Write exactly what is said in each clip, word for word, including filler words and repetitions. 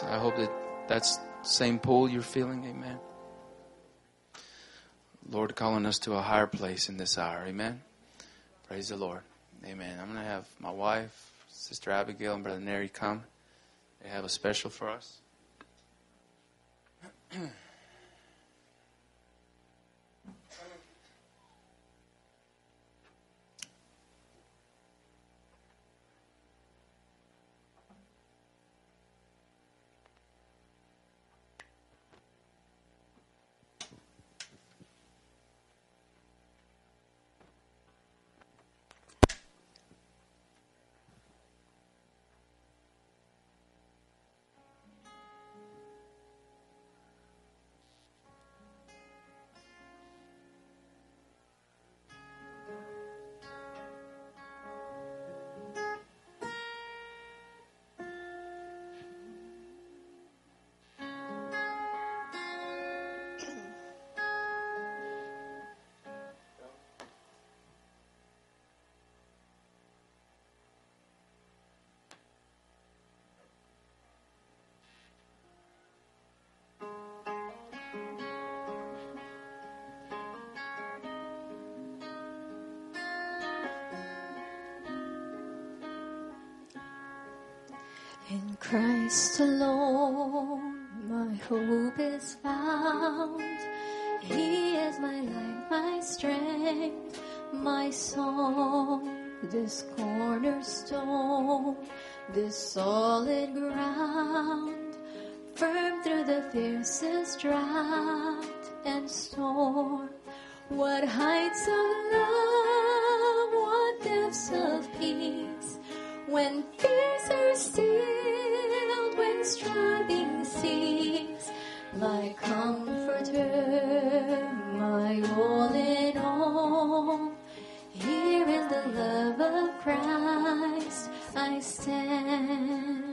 I hope that that's the same pull you're feeling. Amen. Lord calling us to a higher place in this hour. Amen. Praise the Lord. Amen. I'm going to have my wife, Sister Abigail, and Brother Neri come. They have a special for us. In Christ alone, my hope is found. He is my life, my strength, my song, this cornerstone, this solid ground, firm through the fiercest drought and storm. What heights of love, what depths of peace, when fears are stilled, when striving cease, my comforter, my all in all. Here in the love of Christ I stand.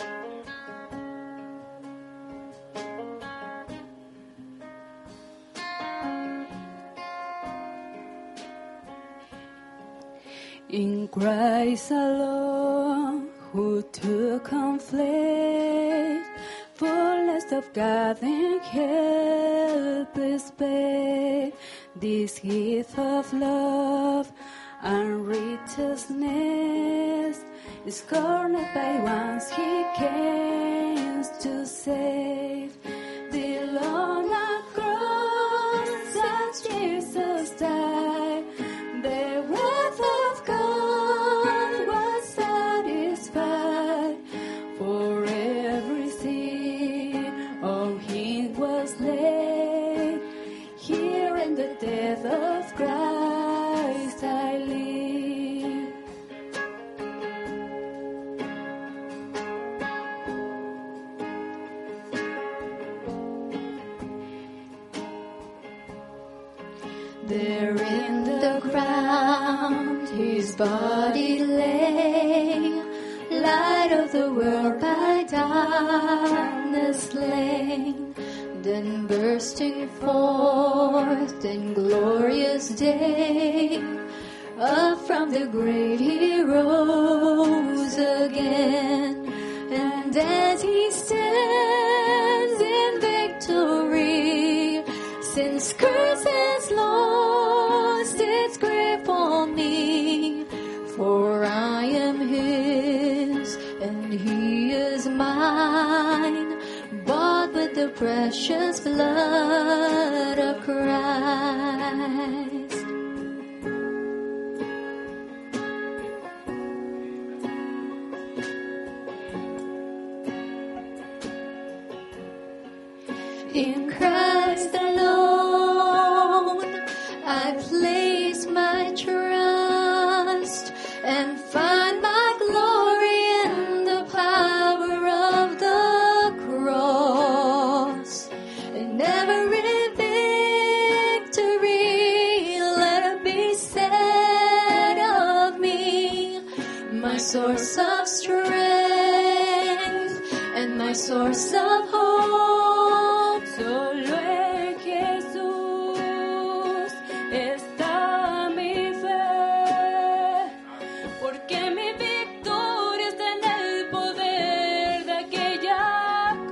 In Christ alone, who took on flesh, fullness of God and helpless babe, this gift of love and righteousness is cornered by ones He came to save. The Lord on cross as Jesus died, the wrath of God was satisfied. For every sin on Him was laid. Here in the death of Christ I live. There in the ground His body lay, light of the world by darkness slain. Then bursting forth in glorious day, up from the grave He rose again. And as He stands in victory, sin's curse has lost its grip on me. For I am His and He is mine, bought with the precious blood of Christ. In Christ alone I place my trust and find my glory in the power of the cross. In every victory let it be said of me, my source of strength and my source of hope. Solo en Jesús está mi fe, porque mi victoria está en el poder de aquella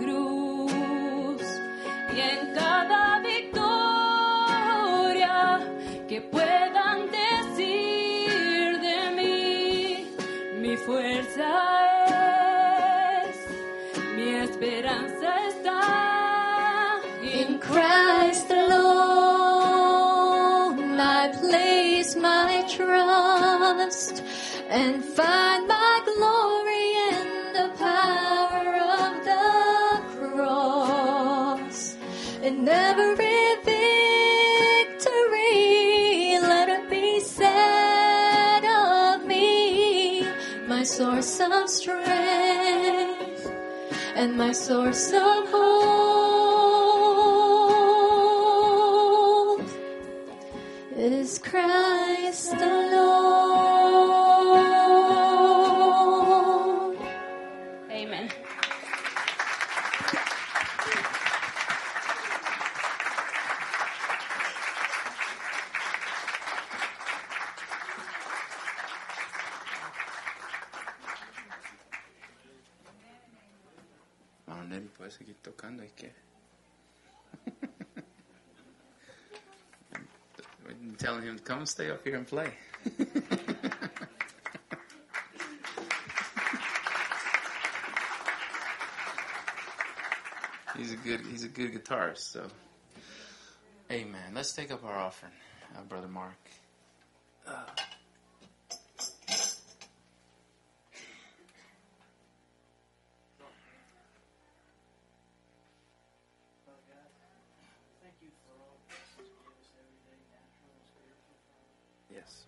esperanza está In Christ alone, I place my trust and find my glory in the power of the cross. In every victory, let it be said of me, my source of strength and my source of hope is Christ alone. Amen. Hermano Neri, puede seguir tocando, ¿y qué? Telling him, come stay up here and play. He's a good he's a good guitarist, so amen. Let's take up our offering, uh, Brother Mark. Uh, yes.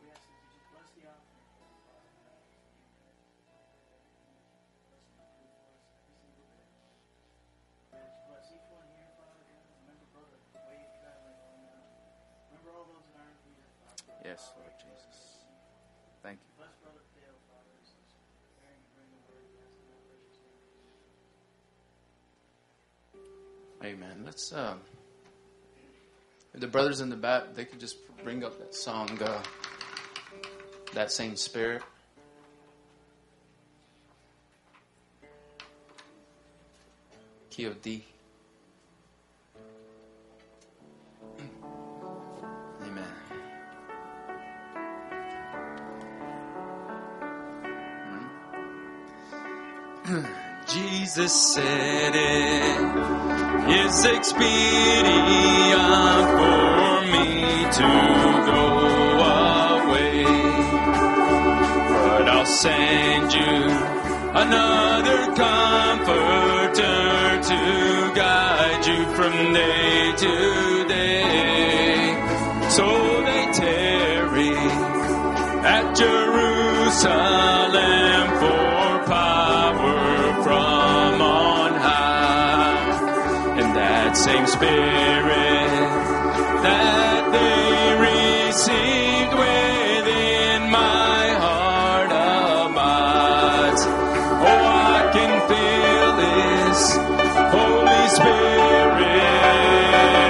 Yes, Lord Jesus. Thank you. Amen. Let's, uh, if the brothers in the back, they could just bring up that song, uh, That Same Spirit. Key of D. Amen. Jesus said it is expedient for me to go away, but I'll send you another comforter to guide you from day to day. So they tarry at Jerusalem for power from on high, and that same Spirit that they received within my heart abides. Oh, I can feel this Holy Spirit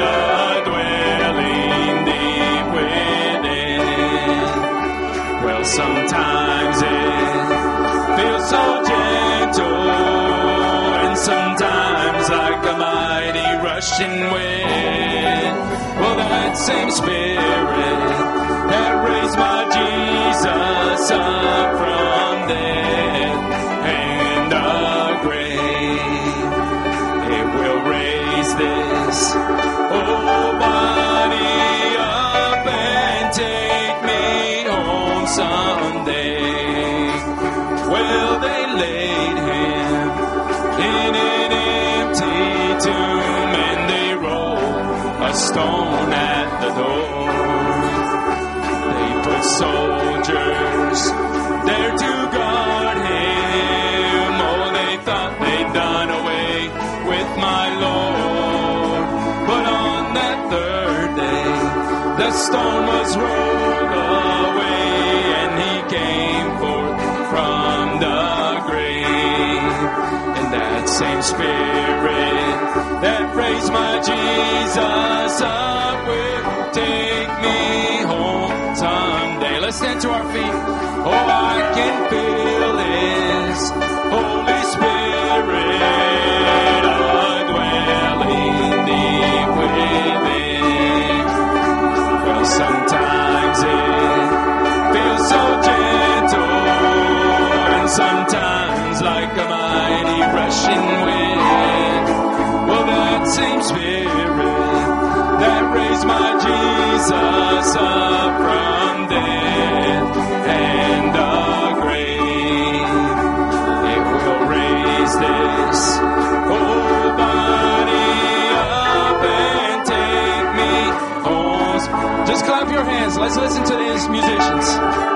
dwelling deep within. Well, sometimes it feels so gentle, and sometimes like a mighty rushing wind. Well, that same Spirit that raised my Jesus up from death and the grave, it will raise this old body up and take me home someday. Well, they laid him in an empty tomb, and they rolled a stone at the door. They put soldiers there to guard him. Oh, they thought they'd done away with my Lord. But on that third day, the stone was rolled away, and he came forth from the grave. And that same Spirit that raised my Jesus up will take me home someday. Let's stand to our feet. Oh, I can feel His Holy Spirit dwelling deep within. Well, sometimes it feels so gentle, and sometimes like a mighty rushing wind. Spirit that raised my Jesus up from death and the grave. It will raise this whole body up and take me home. Just clap your hands. Let's listen to these musicians.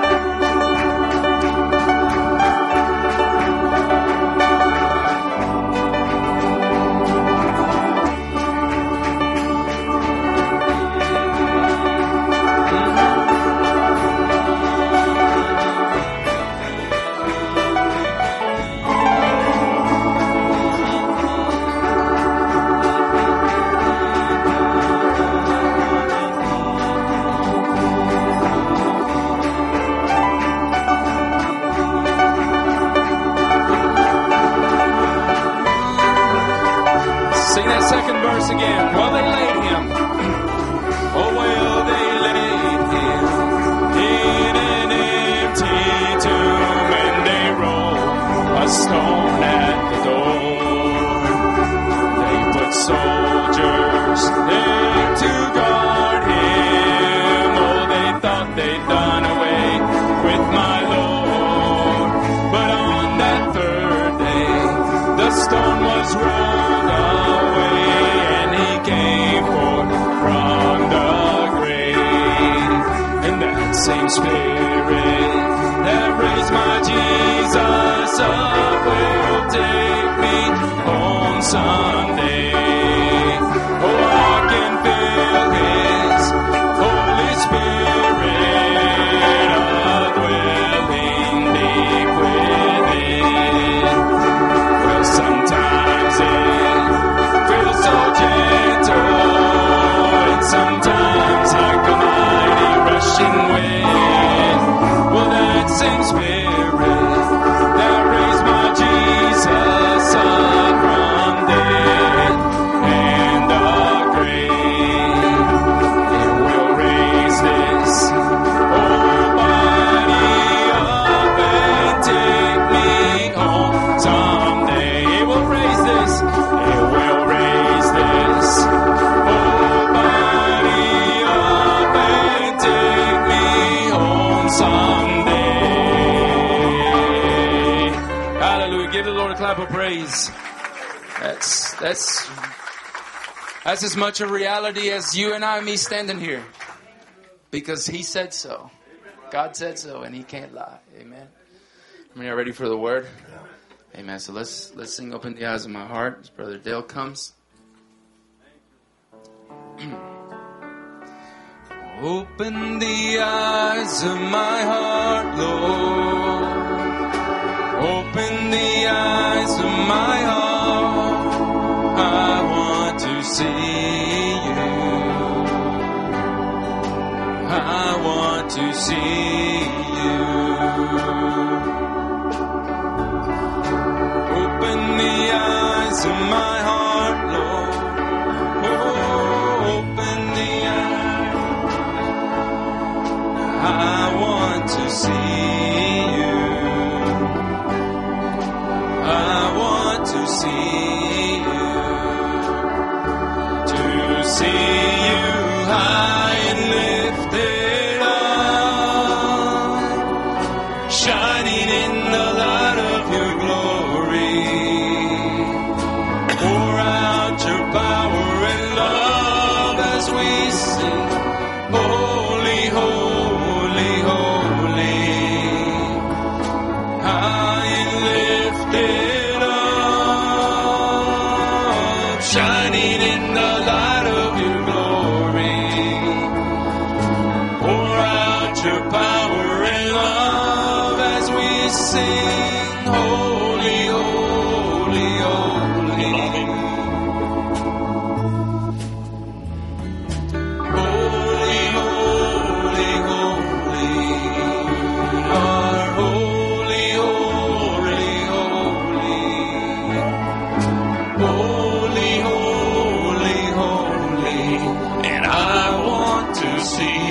Again, well, they laid him. Oh, well, they laid him in an empty tomb, and they rolled a stone at the door. They put soldiers there to guard him. Oh, they thought they'd done away with my Lord. But on that third day, the stone was rolled away. Came forth from the grave, and that same Spirit that raised my Jesus up will take me home someday. Oh, I can feel His Holy Spirit a-dwelling deep within. Well, sometimes it feels so gentle, and sometimes like a mighty rushing wind. Well, that same Spirit that raised my Jesus up from death and the grave, it will raise this whole body up and take me home someday. It will raise this. It will raise this whole body up and take me home someday. Hallelujah. Give the Lord a clap of praise. That's, that's, that's as much a reality as you and I, me standing here. Because He said so. God said so, and He can't lie. Amen. I mean, are you ready for the word? Amen. So let's let's sing "Open the Eyes of My Heart" as Brother Dale comes. Open the eyes of my heart, Lord. Open the eyes of my heart. I want to see you. I want to see you. Open the eyes of my heart, Lord. Oh, open the eyes. I want to see you. I want to see you. To see you high and lifted up, shining in the light of your glory. Pour out your power and love as we sing, holy, holy, holy, high and lifted up, shining in the light of your glory. Pour out your power and love as we sing, holy, holy, holy. Holy, holy, holy. Our holy, holy, holy. Holy, holy, holy. And I want to see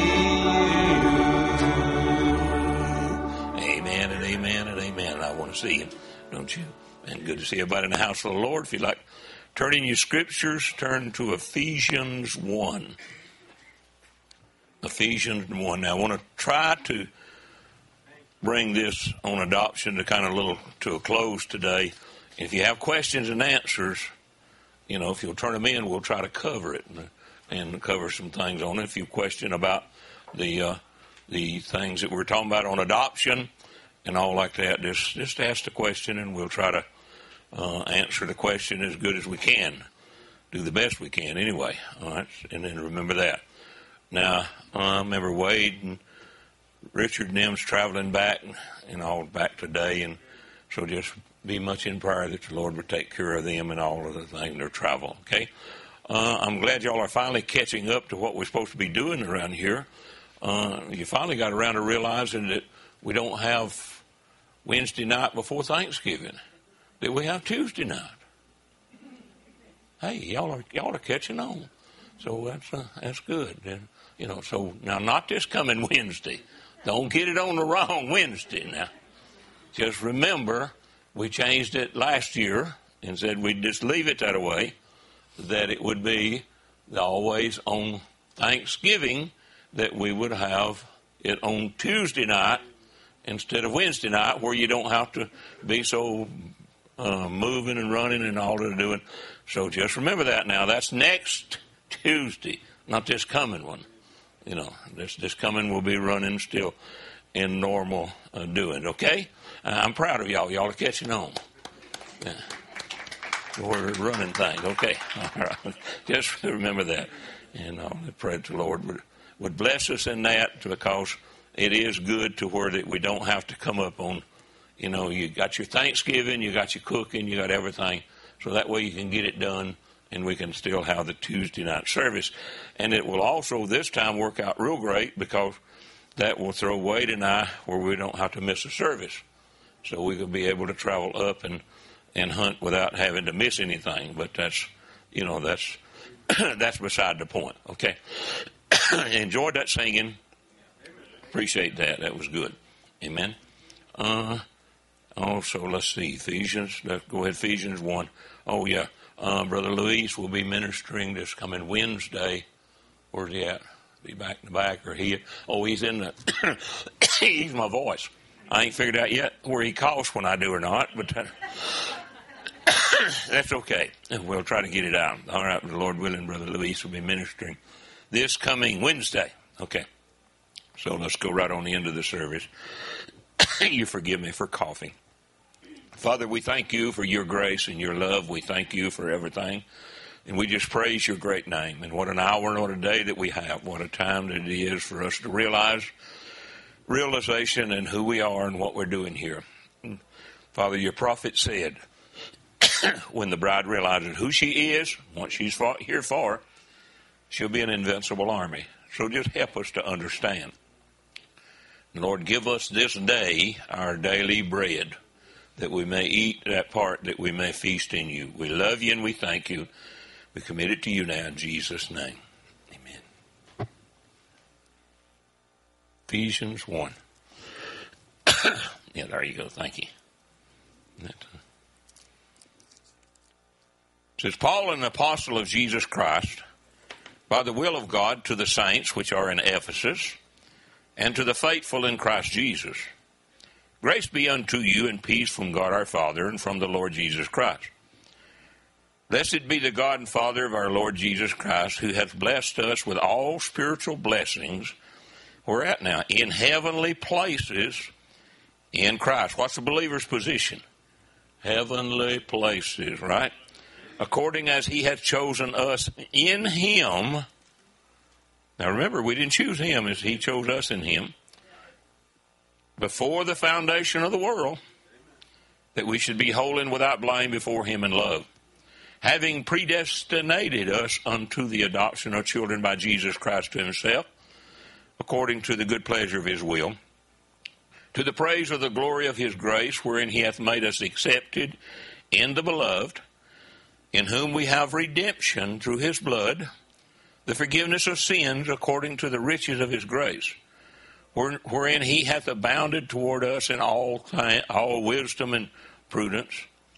you. Amen and amen and amen. I want to see Him, don't you? And good to see everybody in the house of the Lord. If you'd like turn in your scriptures, turn to Ephesians one. Ephesians one. Now, I want to try to bring this on adoption to kind of a little to a close today. If you have questions and answers, you know, if you'll turn them in, we'll try to cover it and, and cover some things on it. If you question about the uh, the things that we're talking about on adoption and all like that, just just ask the question and we'll try to uh, answer the question as good as we can. Do the best we can anyway. All right, and then remember that. Now, I uh, remember Wade and Richard and them's traveling back and all back today, and so just be much in prayer that the Lord would take care of them and all of the things, their travel, okay? Uh, I'm glad y'all are finally catching up to what we're supposed to be doing around here. Uh, you finally got around to realizing that we don't have Wednesday night before Thanksgiving, that we have Tuesday night. Hey, y'all are y'all are catching on, so that's uh, that's good. And, you know, so now not this coming Wednesday. Don't get it on the wrong Wednesday now. Just remember, we changed it last year and said we'd just leave it that way, that it would be always on Thanksgiving that we would have it on Tuesday night instead of Wednesday night, where you don't have to be so uh, moving and running and all that doing. So just remember that now. That's next Tuesday, not this coming one. You know, this this coming will be running still in normal uh, doing, okay? Uh, I'm proud of y'all. Y'all are catching on. Yeah. We're running things, okay? All right. Just remember that. And uh, I pray the Lord would, would bless us in that, because it is good to where that we don't have to come up on, you know, you got your Thanksgiving, you got your cooking, you got everything. So that way you can get it done, and we can still have the Tuesday night service. And it will also this time work out real great, because that will throw Wade and I where we don't have to miss a service. So we could be able to travel up and, and hunt without having to miss anything. But that's, you know, that's that's beside the point, okay? Enjoyed that singing. Appreciate that. That was good. Amen. Uh, also, let's see, Ephesians. Let's go ahead, Ephesians one. Oh, yeah. Uh, Brother Luis will be ministering this coming Wednesday. Where's he at? Be back in the back, or he? Oh, he's in the. He's my voice. I ain't figured out yet where he coughs when I do or not, but that, that's okay. We'll try to get it out. All right, the Lord willing, Brother Luis will be ministering this coming Wednesday. Okay. So let's go right on the end of the service. You forgive me for coughing. Father, we thank you for your grace and your love. We thank you for everything. And we just praise your great name. And what an hour and what a day that we have. What a time that it is for us to realize, realization and who we are and what we're doing here. And Father, your prophet said, when the bride realizes who she is, what she's fought here for, she'll be an invincible army. So just help us to understand. Lord, give us this day our daily bread, that we may eat that part, that we may feast in you. We love you and we thank you. We commit it to you now in Jesus' name. Amen. Ephesians one. Yeah, there you go. Thank you. It says, Paul, an apostle of Jesus Christ, by the will of God, to the saints which are in Ephesus, and to the faithful in Christ Jesus. Grace be unto you and peace from God our Father and from the Lord Jesus Christ. Blessed be the God and Father of our Lord Jesus Christ, who hath blessed us with all spiritual blessings. Where at now? In heavenly places in Christ. What's the believer's position? Heavenly places, right? According as he hath chosen us in him. Now remember, we didn't choose him, as he chose us in him. Before the foundation of the world, that we should be holy and without blame before him in love, having predestinated us unto the adoption of children by Jesus Christ to himself, according to the good pleasure of his will, to the praise of the glory of his grace, wherein he hath made us accepted in the beloved, in whom we have redemption through his blood, the forgiveness of sins according to the riches of his grace, wherein he hath abounded toward us in all, all wisdom and prudence,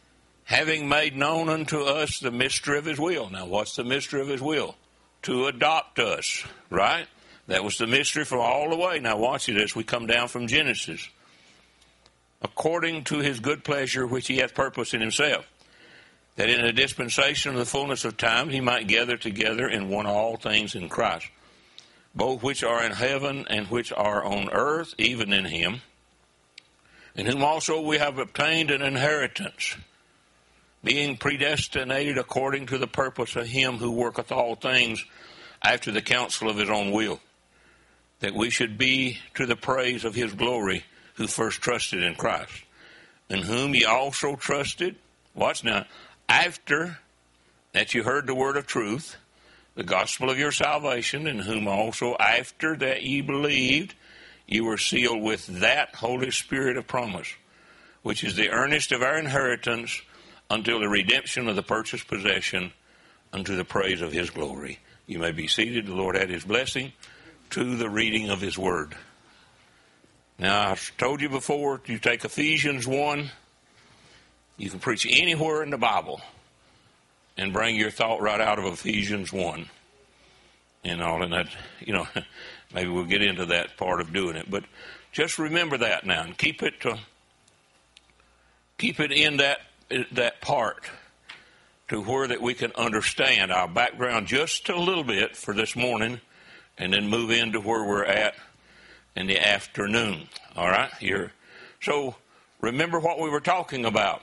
having made known unto us the mystery of his will. Now, what's the mystery of his will? To adopt us, right? That was the mystery for all the way. Now, watch it as we come down from Genesis. According to his good pleasure, which he hath purposed in himself, that in a dispensation of the fullness of time he might gather together in one all things in Christ, both which are in heaven and which are on earth, even in him, in whom also we have obtained an inheritance, being predestinated according to the purpose of him who worketh all things after the counsel of his own will, that we should be to the praise of his glory, who first trusted in Christ, in whom ye also trusted, watch now, after that you heard the word of truth, the gospel of your salvation, in whom also after that ye believed, you were sealed with that Holy Spirit of promise, which is the earnest of our inheritance until the redemption of the purchased possession, unto the praise of his glory. You may be seated. The Lord add his blessing to the reading of his word. Now, I've told you before, you take Ephesians one, you can preach anywhere in the Bible and bring your thought right out of Ephesians one. And all in that, you know, maybe we'll get into that part of doing it. But just remember that now and keep it to, keep it in that that part to where that we can understand our background just a little bit for this morning, and then move into where we're at in the afternoon. All right, here. So remember what we were talking about.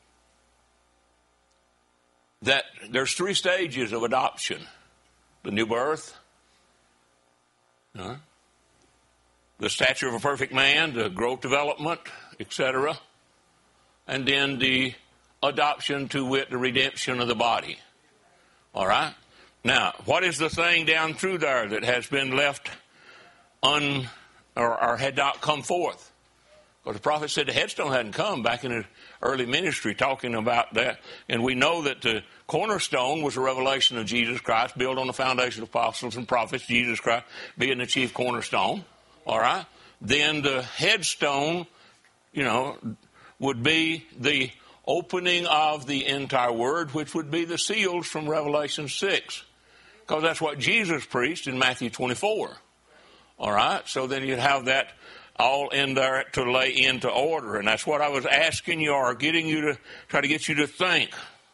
That there's three stages of adoption: the new birth, uh, the stature of a perfect man, the growth, development, et cetera, and then the adoption, to wit, the redemption of the body. All right? Now, what is the thing down through there that has been left un, or, or had not come forth? Because the prophet said the headstone hadn't come back in his early ministry, talking about that. And we know that the cornerstone was a revelation of Jesus Christ, built on the foundation of apostles and prophets, Jesus Christ being the chief cornerstone. All right? Then the headstone, you know, would be the opening of the entire word, which would be the seals from Revelation six. Because that's what Jesus preached in Matthew twenty-four. All right? So then you'd have that all in there to lay into order. And that's what I was asking you, or getting you to, try to get you to think.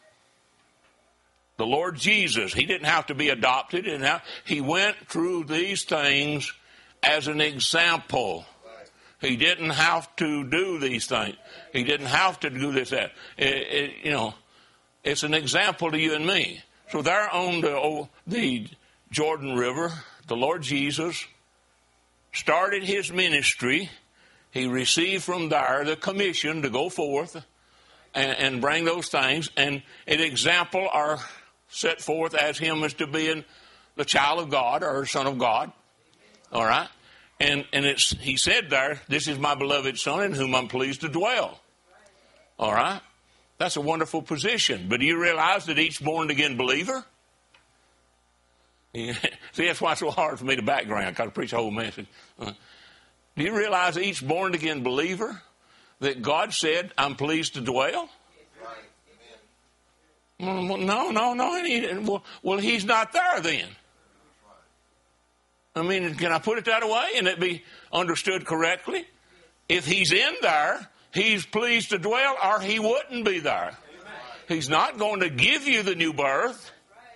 The Lord Jesus, he didn't have to be adopted. And he went through these things as an example. He didn't have to do these things. He didn't have to do this, that. It, it, you know, it's an example to you and me. So there on the, oh, the Jordan River, the Lord Jesus started his ministry. He received from there the commission to go forth and, and bring those things. And an example are set forth as him as to being the child of God or son of God. All right? And and it's he said there, this is my beloved Son in whom I'm pleased to dwell. All right? That's a wonderful position. But do you realize that each born-again believer? See, that's why it's so hard for me to background. I got to preach a whole message. Uh, do you realize each born-again believer that God said, I'm pleased to dwell? Well, no, no, no. He, well, well, he's not there then. I mean, can I put it that way and it be understood correctly? If he's in there, he's pleased to dwell, or he wouldn't be there. He's not going to give you the new birth,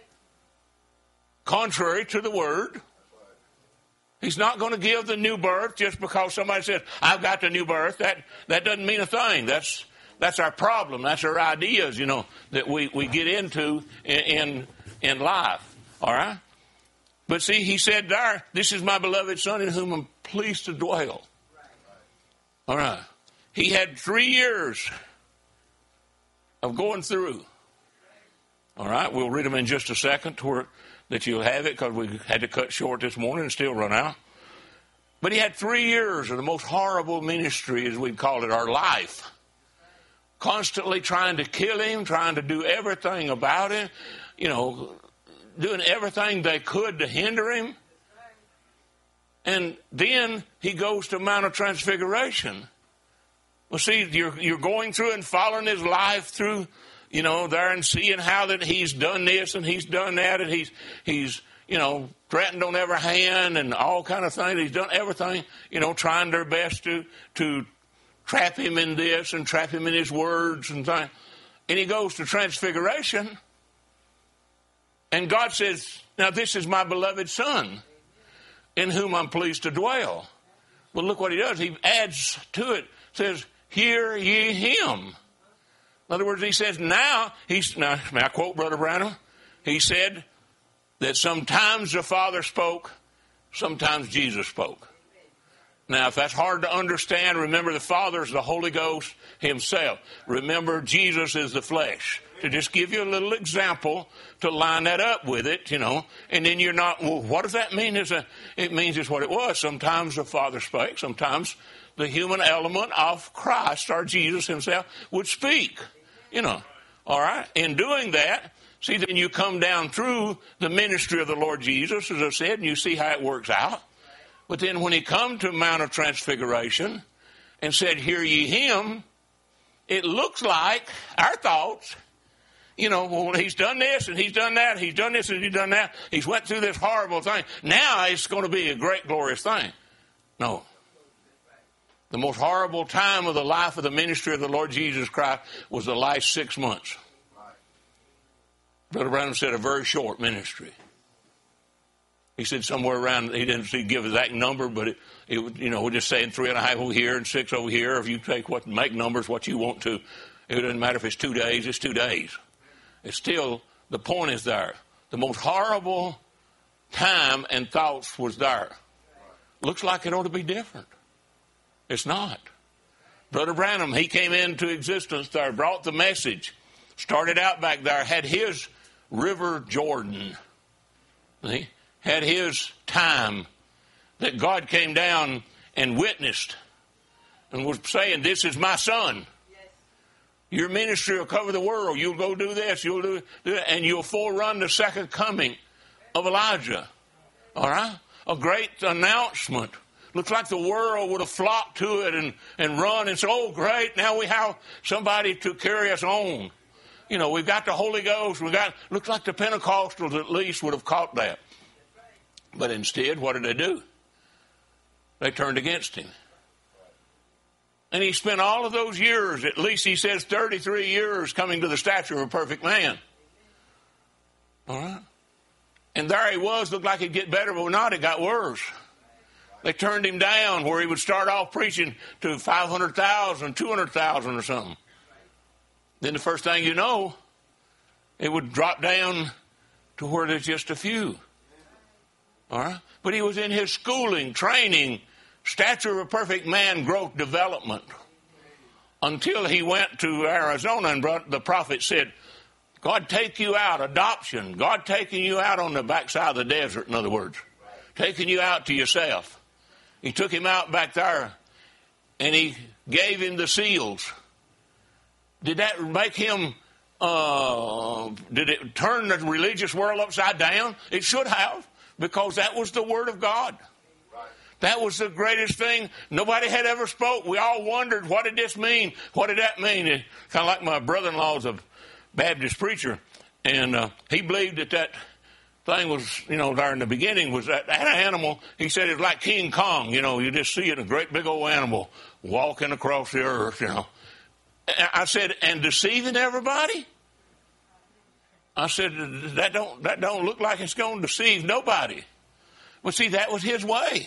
contrary to the word. He's not going to give the new birth just because somebody says, I've got the new birth. That that doesn't mean a thing. That's that's our problem. That's our ideas, you know, that we, we get into in, in in life. All right? But see, he said there, this is my beloved Son in whom I'm pleased to dwell. All right. He had three years of going through. All right. We'll read them in just a second to where that you'll have it, because we had to cut short this morning and still run out. But he had three years of the most horrible ministry, as we'd call it, our life. Constantly trying to kill him, trying to do everything about him, you know, doing everything they could to hinder him. And then he goes to Mount of Transfiguration. Well, see, you're, you're going through and following his life through, you know, there and seeing how that he's done this and he's done that and he's, he's, you know, threatened on every hand and all kind of things. He's done everything, you know, trying their best to, to trap him in this and trap him in his words and things. And he goes to Transfiguration. And God says, now this is my beloved Son in whom I'm pleased to dwell. But look what he does. He adds to it, says, hear ye him. In other words, he says, now, he's, now, may I quote Brother Branham? He said that sometimes the Father spoke, sometimes Jesus spoke. Now, if that's hard to understand, remember the Father is the Holy Ghost himself. Remember, Jesus is the flesh. To just give you a little example to line that up with it, you know, and then you're not, well, what does that mean? Is a, it means it's what it was. Sometimes the Father spake, sometimes the human element of Christ, or Jesus himself, would speak, you know. All right? In doing that, see, then you come down through the ministry of the Lord Jesus, as I said, and you see how it works out. But then when he come to Mount of Transfiguration and said, hear ye him, it looks like our thoughts, you know, well, he's done this and he's done that, he's done this and he's done that, he's went through this horrible thing. Now it's going to be a great, glorious thing. No. The most horrible time of the life of the ministry of the Lord Jesus Christ was the last six months. Brother Branham said a very short ministry. He said somewhere around, he didn't give exact number, but it, it you know, we're just saying three and a half over here and six over here. If you take what, make numbers what you want to, it doesn't matter if it's two days, it's two days. It's still, the point is there. The most horrible time and thoughts was there. Looks like it ought to be different. It's not. Brother Branham, he came into existence there, brought the message, started out back there, had his River Jordan, see? Had his time that God came down and witnessed and was saying, this is my son. Your ministry will cover the world. You'll go do this. You'll do, do that. And you'll forerun the second coming of Elijah. All right? A great announcement. Looks like the world would have flocked to it and, and run and say, oh, great, now we have somebody to carry us on. You know, we've got the Holy Ghost. We got. Looks like the Pentecostals at least would have caught that. But instead, what did they do? They turned against him. And he spent all of those years, at least he says thirty-three years, coming to the stature of a perfect man. All right? And there he was, looked like he'd get better, but not, it got worse. They turned him down where he would start off preaching to five hundred thousand, two hundred thousand or something. Then the first thing you know, it would drop down to where there's just a few. All right? But he was in his schooling, training, stature of a perfect man, growth, development, until he went to Arizona and brought, the prophet said, God take you out, adoption, God taking you out on the backside of the desert, in other words, taking you out to yourself. He took him out back there and he gave him the seals. Did that make him, uh, did it turn the religious world upside down? It should have, because that was the Word of God. That was the greatest thing nobody had ever spoke. We all wondered, what did this mean? What did that mean? It, kind of like my brother-in-law's a Baptist preacher, and uh, he believed that that thing was, you know, there in the beginning was that, that animal, he said it was like King Kong, you know, you just see it, a great big old animal walking across the earth, you know. I said, and deceiving everybody? I said, that don't, that don't look like it's going to deceive nobody. Well, see, that was his way.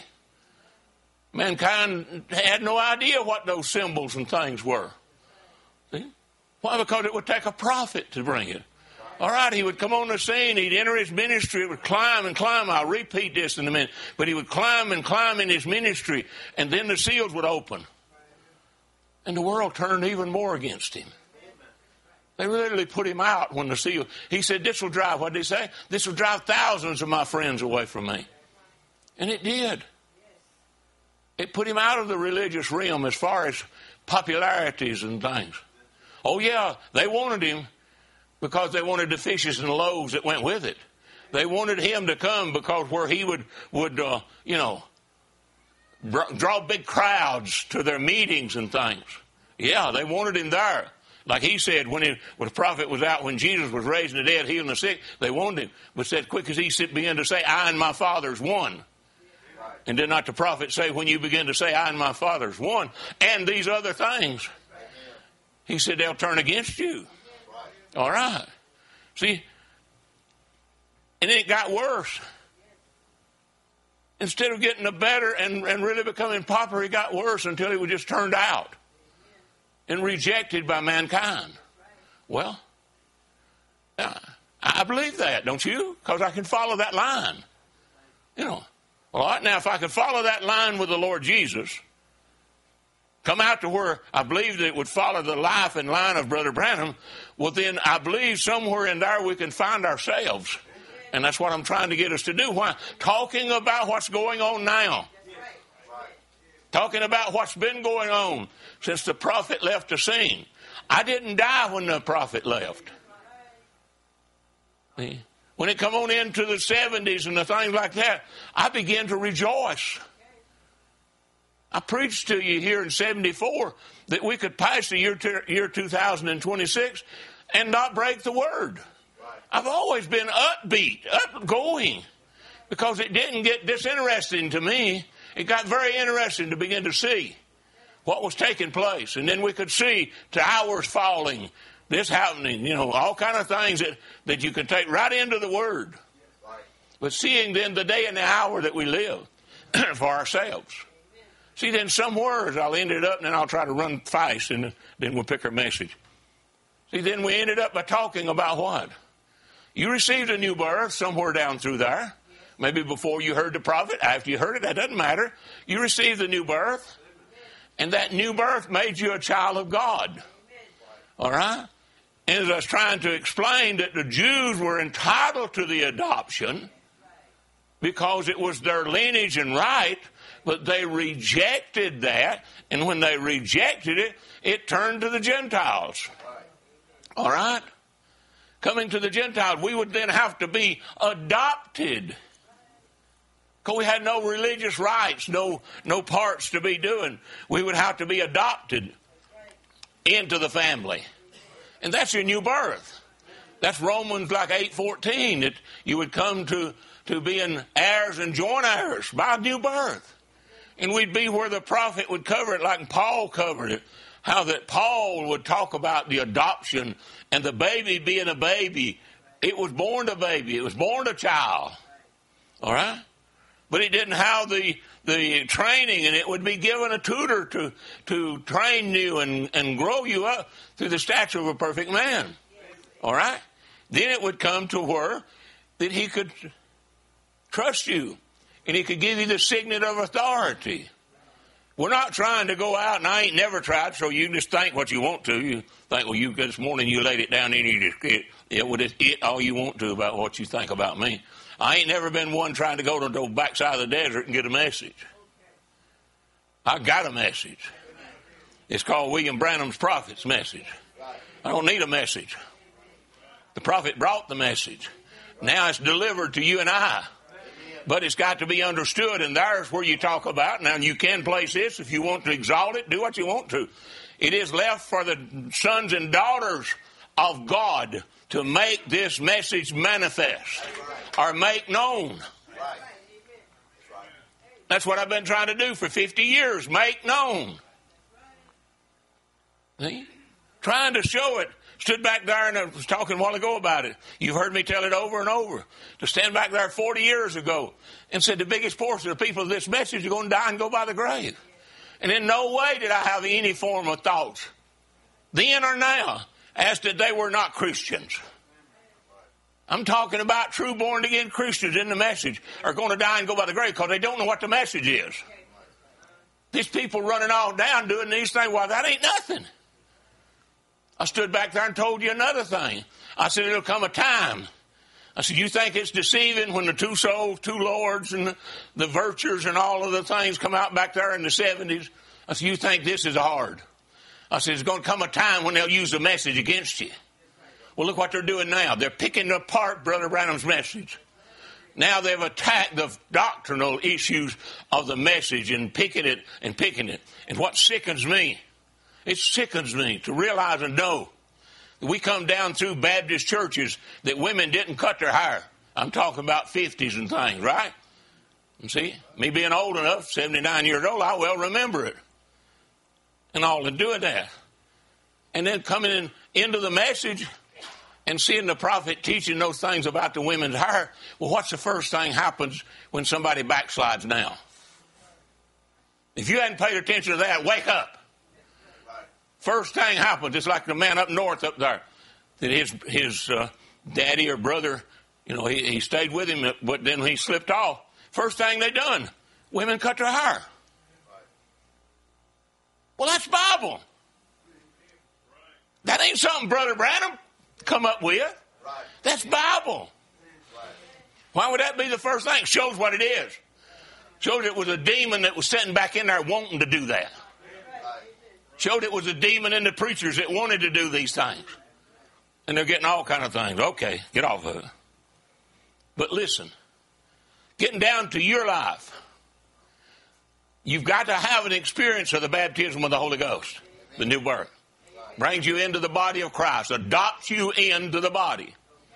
Mankind had no idea what those symbols and things were. See? Why? Because it would take a prophet to bring it. All right, he would come on the scene, he'd enter his ministry, it would climb and climb. I'll repeat this in a minute. But he would climb and climb in his ministry, and then the seals would open. And the world turned even more against him. They literally put him out when the seal, he said, this will drive, what did he say? This will drive thousands of my friends away from me. And it did. It put him out of the religious realm as far as popularities and things. Oh, yeah, they wanted him because they wanted the fishes and the loaves that went with it. They wanted him to come because where he would, would uh, you know, draw big crowds to their meetings and things. Yeah, they wanted him there. Like he said, when, he, when the prophet was out, when Jesus was raising the dead, healing the sick, they wanted him. But said, quick as he began to say, I and my Father's one. And did not the prophet say, when you begin to say, I and my Father's one, and these other things, he said, they'll turn against you. All right. See, and it got worse. Instead of getting a better and, and really becoming popular, it got worse until he was just turned out and rejected by mankind. Well, I believe that, don't you? Because I can follow that line. You know, all right, now if I could follow that line with the Lord Jesus, come out to where I believe that it would follow the life and line of Brother Branham, well then I believe somewhere in there we can find ourselves. And that's what I'm trying to get us to do. Why? Talking about what's going on now. Talking about what's been going on since the prophet left the scene. I didn't die when the prophet left. When it come on into the seventies and the things like that, I began to rejoice. I preached to you here in seventy-four that we could pass the year, year two thousand twenty-six and not break the word. I've always been upbeat, upgoing, because it didn't get disinteresting to me. It got very interesting to begin to see what was taking place. And then we could see towers falling, this happening, you know, all kind of things that, that you can take right into the Word. But seeing then the day and the hour that we live for ourselves. See, then some words, I'll end it up and then I'll try to run fast and then we'll pick our message. See, then we ended up by talking about what? You received a new birth somewhere down through there. Maybe before you heard the prophet, after you heard it, that doesn't matter. You received the new birth, and that new birth made you a child of God. All right? And as I was trying to explain that the Jews were entitled to the adoption because it was their lineage and right, but they rejected that, and when they rejected it, it turned to the Gentiles. All right? Coming to the Gentiles, we would then have to be adopted. Because we had no religious rights, no, no parts to be doing. We would have to be adopted into the family. And that's your new birth. That's Romans like eight fourteen, that you would come to, to being heirs and joint heirs by new birth. And we'd be where the prophet would cover it like Paul covered it. How that Paul would talk about the adoption and the baby being a baby. It was born a baby. It was born a child. All right? But it didn't have the the training, and it would be given a tutor to, to train you and, and grow you up through the stature of a perfect man. All right? Then it would come to where that he could trust you, and he could give you the signet of authority. We're not trying to go out, and I ain't never tried, so you just think what you want to. You think, well, you this morning you laid it down and you just it, it would it all you want to about what you think about me. I ain't never been one trying to go to the backside of the desert and get a message. I got a message. It's called William Branham's Prophet's Message. I don't need a message. The prophet brought the message. Now it's delivered to you and I. But it's got to be understood, and there's where you talk about. Now, you can place this if you want to exalt it. Do what you want to. It is left for the sons and daughters of God to make this message manifest or make known. That's what I've been trying to do for fifty years, make known. See? Trying to show it. Stood back there and I was talking a while ago about it. You've heard me tell it over and over. To stand back there forty years ago and said the biggest portion of the people of this message are going to die and go by the grave. And in no way did I have any form of thoughts, then or now, as that they were not Christians. I'm talking about true born-again Christians in the message are going to die and go by the grave because they don't know what the message is. These people running all down doing these things, well, that ain't nothing. I stood back there and told you another thing. I said, it'll come a time. I said, you think it's deceiving when the two souls, two lords, and the, the virtues and all of the things come out back there in the seventies? I said, you think this is hard? I said, it's going to come a time when they'll use the message against you. Well, look what they're doing now. They're picking apart Brother Branham's message. Now they've attacked the doctrinal issues of the message and picking it and picking it. And what sickens me, it sickens me to realize and know We come down through Baptist churches that women didn't cut their hair. I'm talking about fifties and things, right? And see, me being old enough, seventy-nine years old, I well remember it. And all in doing that. And then coming in, into the message and seeing the prophet teaching those things about the women's hair. Well, what's the first thing happens when somebody backslides now? If you hadn't paid attention to that, wake up. First thing happens, it's like the man up north up there, that his his uh, daddy or brother, you know, he, he stayed with him, but then he slipped off. First thing they done, women cut their hair. Well, that's Bible. That ain't something Brother Branham come up with. That's Bible. Why would that be the first thing? Shows what it is. Shows it was a demon that was sitting back in there wanting to do that. Showed it was a demon in the preachers that wanted to do these things. And they're getting all kind of things. Okay, get off of it. But listen, getting down to your life, you've got to have an experience of the baptism of the Holy Ghost, the new birth. Brings you into the body of Christ, adopts you into the body.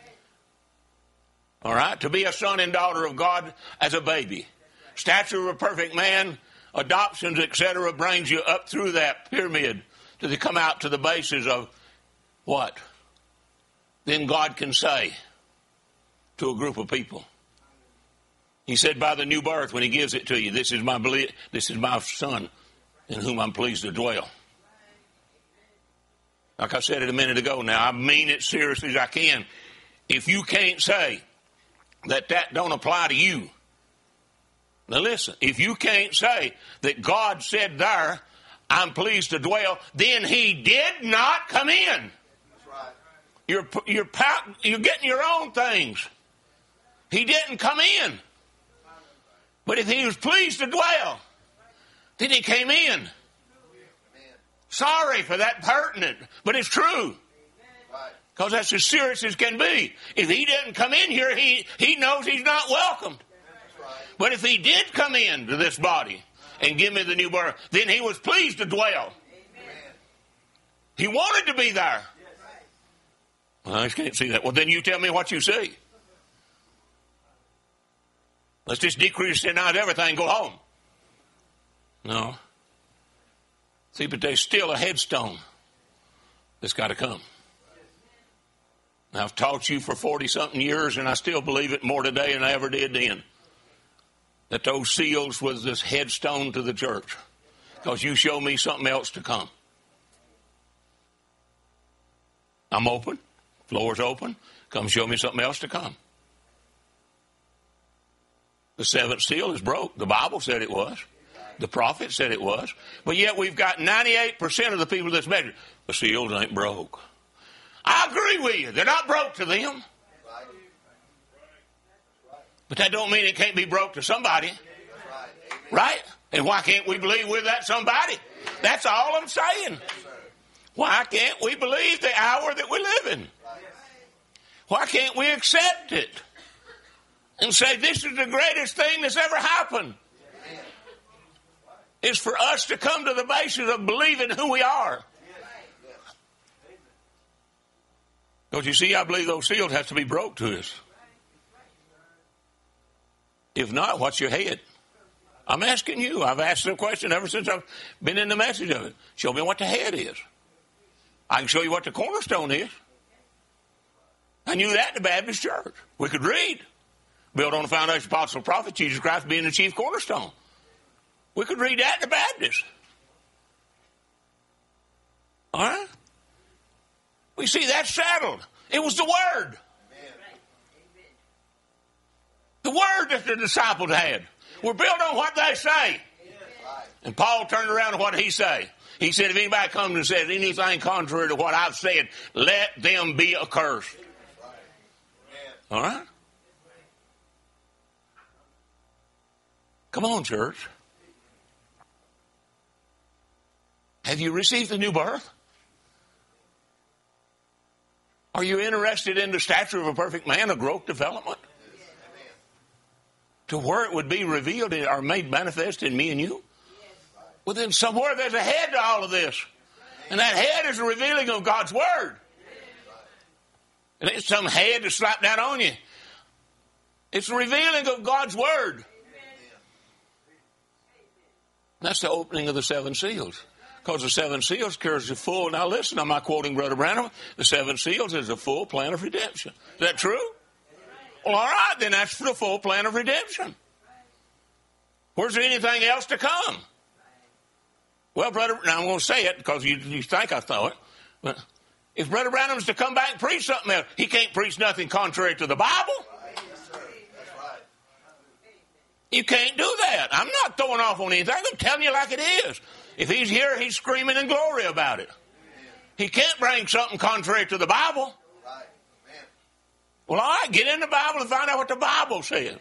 All right? To be a son and daughter of God as a baby. Stature of a perfect man, adoptions, et cetera, brings you up through that pyramid to the, come out to the basis of what? Then God can say to a group of people. He said by the new birth when he gives it to you, this is my this is my son in whom I'm pleased to dwell. Like I said it a minute ago now, I mean it seriously as I can. If you can't say that that don't apply to you, now listen, if you can't say that God said there, I'm pleased to dwell, then he did not come in. That's right. You're, you're, you're getting your own things. He didn't come in. But if he was pleased to dwell, then he came in. Sorry for that pertinent, but it's true. Because that's as serious as can be. If he didn't come in here, he, he knows he's not welcomed. But if he did come into this body and give me the new birth, then he was pleased to dwell. He wanted to be there. Well, I just can't see that. Well, then you tell me what you see. Let's just decrease it out of everything and go home. No. See, but there's still a headstone that's got to come. Now, I've taught you for forty-something years, and I still believe it more today than I ever did then. That those seals was this headstone to the church. Because you show me something else to come. I'm open. Floor's open. Come show me something else to come. The seventh seal is broke. The Bible said it was. The prophet said it was. But yet we've got ninety-eight percent of the people that's measured. The seals ain't broke. I agree with you. They're not broke to them. But that don't mean it can't be broke to somebody. Right? And why can't we believe we're that somebody? That's all I'm saying. Why can't we believe the hour that we live in? Why can't we accept it? And say this is the greatest thing that's ever happened. It's for us to come to the basis of believing who we are. Because you see, I believe those seals have to be broke to us. If not, what's your head? I'm asking you. I've asked the question ever since I've been in the message of it. Show me what the head is. I can show you what the cornerstone is. I knew that in the Baptist church. We could read. Built on the foundation of apostle prophet, Jesus Christ being the chief cornerstone. We could read that in the Baptist. All right? We see that settled. It was the Word. The Word that the disciples had. We're built on what they say. And Paul turned around to what he said. He said, if anybody comes and says anything contrary to what I've said, let them be accursed. All right? Come on, church. Have you received the new birth? Are you interested in the stature of a perfect man, a growth development? To where it would be revealed or made manifest in me and you? Well, then somewhere there's a head to all of this. And that head is a revealing of God's Word. It ain't some head to slap down on you. It's a revealing of God's Word. That's the opening of the seven seals. Because the seven seals carries a full, now listen, I'm not quoting Brother Branham, the seven seals is a full plan of redemption. Is that true? Well, all right, then that's the full plan of redemption. Where's there anything else to come? Well, Brother, now I'm going to say it because you, you think I thought it, but if Brother Branham's to come back and preach something else, he can't preach nothing contrary to the Bible. You can't do that. I'm not throwing off on anything. I'm telling you like it is. If he's here, he's screaming in glory about it. He can't bring something contrary to the Bible. Well, all right, get in the Bible and find out what the Bible says.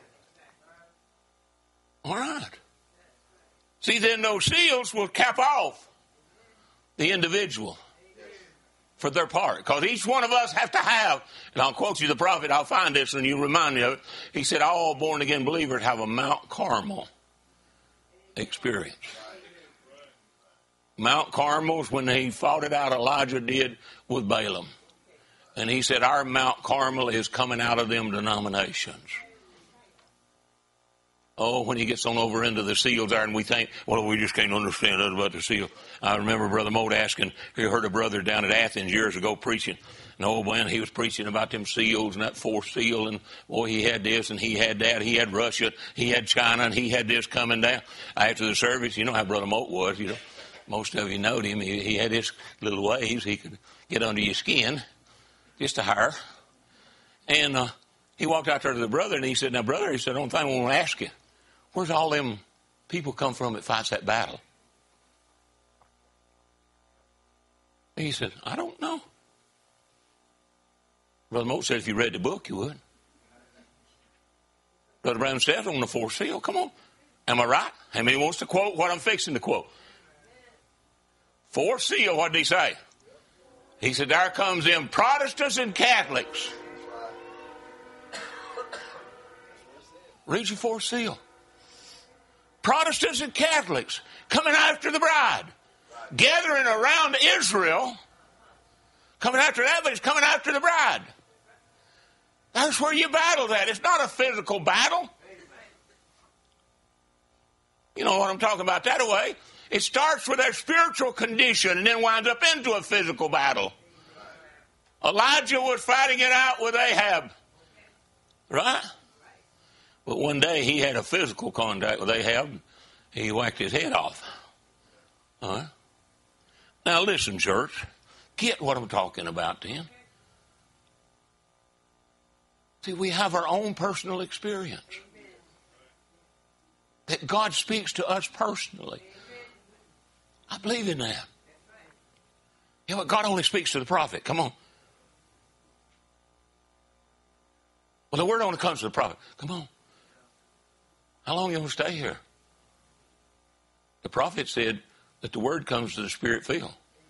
All right. See, then those seals will cap off the individual for their part. Because each one of us have to have, and I'll quote you the prophet, I'll find this and you remind me of it. He said, all born-again believers have a Mount Carmel experience. Mount Carmel's when he fought it out, Elijah did with Balaam. And he said, our Mount Carmel is coming out of them denominations. Oh, when he gets on over into the seals there and we think, well, we just can't understand that about the seal. I remember Brother Mote asking, he heard a brother down at Athens years ago preaching. And oh, man, he was preaching about them seals and that fourth seal. And, boy, he had this and he had that. He had Russia, he had China, and he had this coming down. After the service, you know how Brother Mote was, you know. Most of you know him. He, he had his little ways. He could get under your skin, just a hair. And uh, he walked out there to the brother and he said, now, brother, he said, the only thing I want to ask you, where's all them people come from that fights that battle? He said, I don't know. Brother Mote said, if you read the book, you would. Brother Brown says on the fourth seal, come on. Am I right? How many wants to quote what I'm fixing to quote? Fourth seal, what did he say? He said, there comes them Protestants and Catholics. Read your fourth seal. Protestants and Catholics coming after the bride. Gathering around Israel. Coming after that, but it's coming after the bride. That's where you battle that. It's not a physical battle. You know what I'm talking about that way. It starts with their spiritual condition and then winds up into a physical battle. Elijah was fighting it out with Ahab. Right? But one day he had a physical contact with Ahab. He whacked his head off. All right? Now listen, church. Get what I'm talking about then. See, we have our own personal experience. That God speaks to us personally. I believe in that. You know what? God only speaks to the prophet. Come on. Well, the word only comes to the prophet. Come on. How long are you going to stay here? The prophet said that the word comes to the spirit field.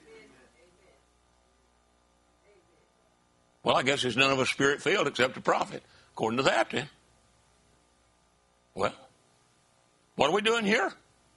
Well, I guess there's none of us spirit filled except the prophet, according to that then. Well, what are we doing here?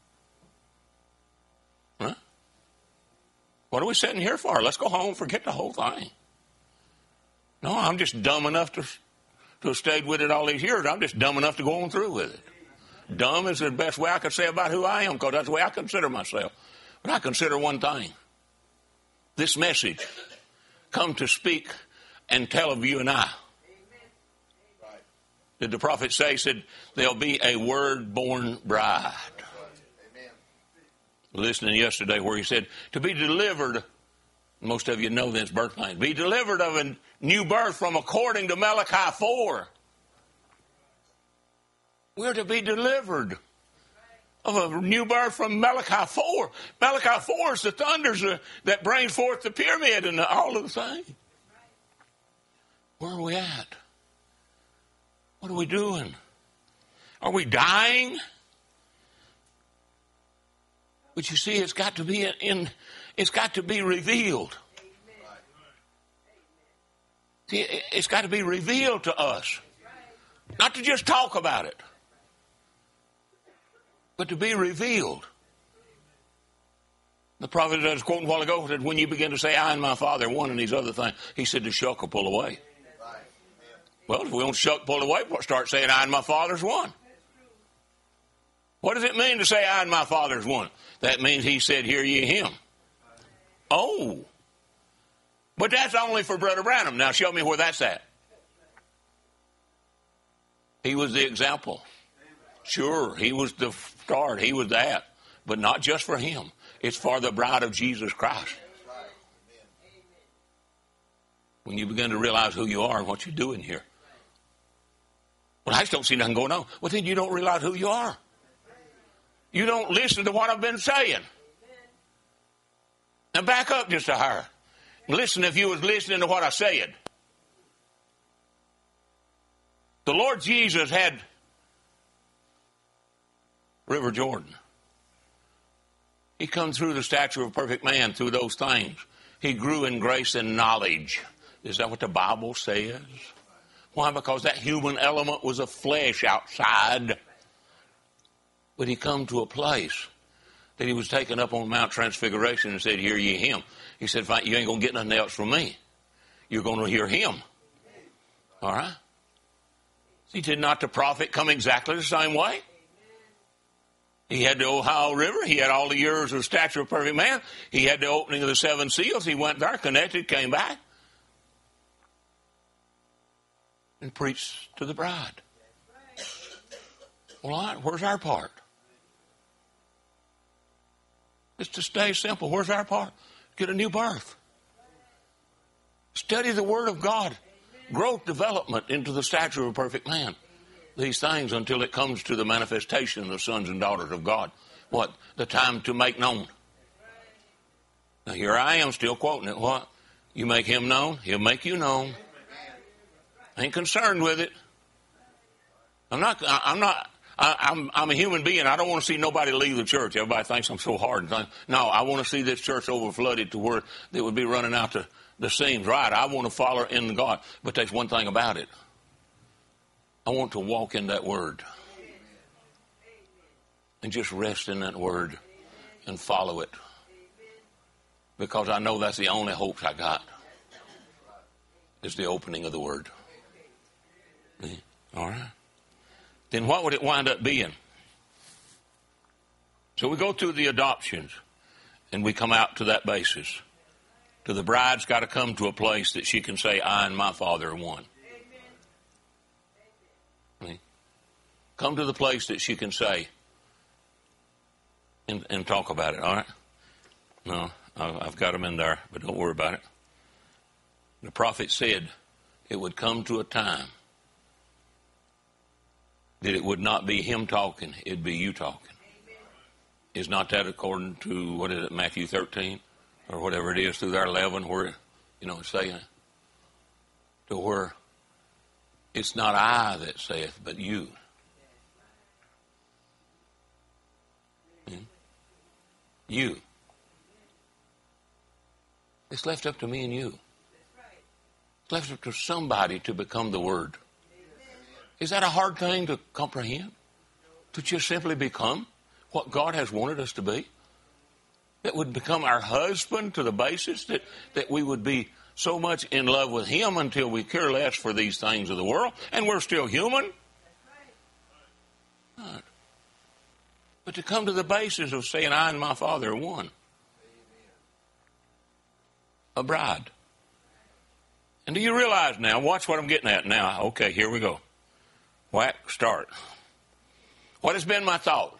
Huh? What are we sitting here for? Let's go home and forget the whole thing. No, I'm just dumb enough to, to have stayed with it all these years. I'm just dumb enough to go on through with it. Dumb is the best way I could say about who I am, because that's the way I consider myself. But I consider one thing. This message come to speak and tell of you and I. Did the prophet say, he said, there'll be a word-born bride. Amen. Listening yesterday where he said, to be delivered, most of you know this birth pain, be delivered of a new birth from according to Malachi four. We're to be delivered of a new birth from Malachi four. Malachi four is the thunders that brings forth the pyramid and all of the things. Where are we at? What are we doing? Are we dying? But you see, it's got to be in. It's got to be revealed. See, it's got to be revealed to us, not to just talk about it, but to be revealed. The prophet that I was quoting a while ago said, when you begin to say, I and my Father are one, and these other things, he said to shuck or pull away. Well, if we don't shuck, pull away, we'll start saying, I and my Father's one. What does it mean to say, I and my Father's one? That means he said, hear ye him. Oh. But that's only for Brother Branham. Now show me where that's at. He was the example. Sure, he was the start. He was that. But not just for him. It's for the bride of Jesus Christ. When you begin to realize who you are and what you're doing here. Well, I just don't see nothing going on. Well, then you don't realize who you are. You don't listen to what I've been saying. Now back up just a hair. Listen if you was listening to what I said. The Lord Jesus had River Jordan. He come through the stature of a perfect man through those things. He grew in grace and knowledge. Is that what the Bible says? Why? Because that human element was a flesh outside. But he come to a place that he was taken up on Mount Transfiguration and said, hear ye him. He said, fine, you ain't going to get nothing else from me. You're going to hear him. All right? See, did not the prophet come exactly the same way? He had the Ohio River. He had all the years of stature of perfect man. He had the opening of the seven seals. He went there, connected, came back, and preached to the bride. Well, all right, where's our part? It's to stay simple. Where's our part? Get a new birth. Study the Word of God. Growth, development into the stature of a perfect man. These things until it comes to the manifestation of the sons and daughters of God. What? The time to make known. Now here I am still quoting it. What? You make him known, he'll make you known. I ain't concerned with it. I'm not, I, I'm not, I, I'm, I'm a human being. I don't want to see nobody leave the church. Everybody thinks I'm so hard. No, I want to see this church overflooded to where they would be running out the, the seams. Right, I want to follow in God. But there's one thing about it. I want to walk in that Word. And just rest in that Word and follow it. Because I know that's the only hope I got. Is the opening of the Word. All right. Then what would it wind up being? So we go through the adoptions and we come out to that basis. To the bride's got to come to a place that she can say, I and my Father are one. Amen. Come to the place that she can say and, and talk about it, all right? No, I've got them in there, but don't worry about it. The prophet said it would come to a time that it would not be him talking, it'd be you talking. Is not that according to, what is it, Matthew thirteen? Or whatever it is through there, eleven, where, you know, it's saying, to where it's not I that saith, but you. Hmm? You. It's left up to me and you. It's left up to somebody to become the Word. Is that a hard thing to comprehend? To just simply become what God has wanted us to be? That would become our husband to the basis that, that we would be so much in love with Him until we care less for these things of the world, and we're still human. Right. But to come to the basis of saying, I and my Father are one. A bride. And do you realize now, watch what I'm getting at now. Okay, here we go. Whack, start. What has been my thought?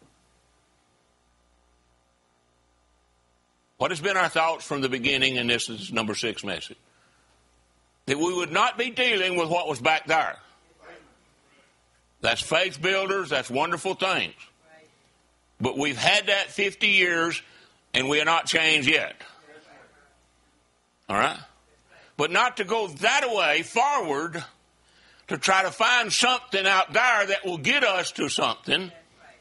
What has been our thoughts from the beginning, and this is number six message? That we would not be dealing with what was back there. That's faith builders, that's wonderful things. But we've had that fifty years, and we are not changed yet. All right? But not to go that way forward to try to find something out there that will get us to something.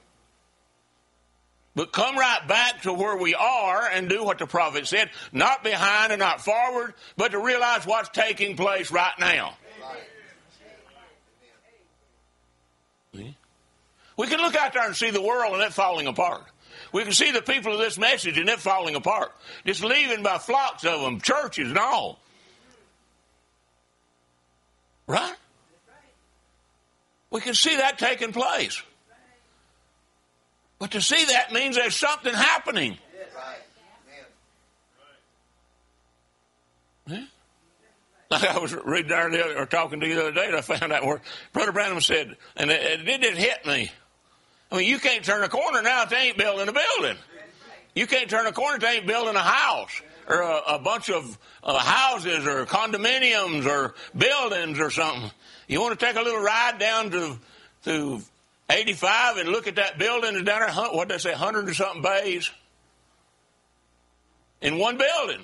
But come right back to where we are and do what the prophet said. Not behind and not forward, but to realize what's taking place right now. We can look out there and see the world and it falling apart. We can see the people of this message and it falling apart. Just leaving by flocks of them, churches and all. Right? We can see that taking place. But to see that means there's something happening. Yeah. Like I was reading there the other, or talking to you the other day, and I found out where Brother Branham said, and it, it did hit me. I mean, you can't turn a corner now if they ain't building a building. You can't turn a corner if they ain't building a house or a, a bunch of uh, houses or condominiums or buildings or something. You want to take a little ride down to to eighty-five and look at that building that's down there, what did they say, hundred or something bays in one building.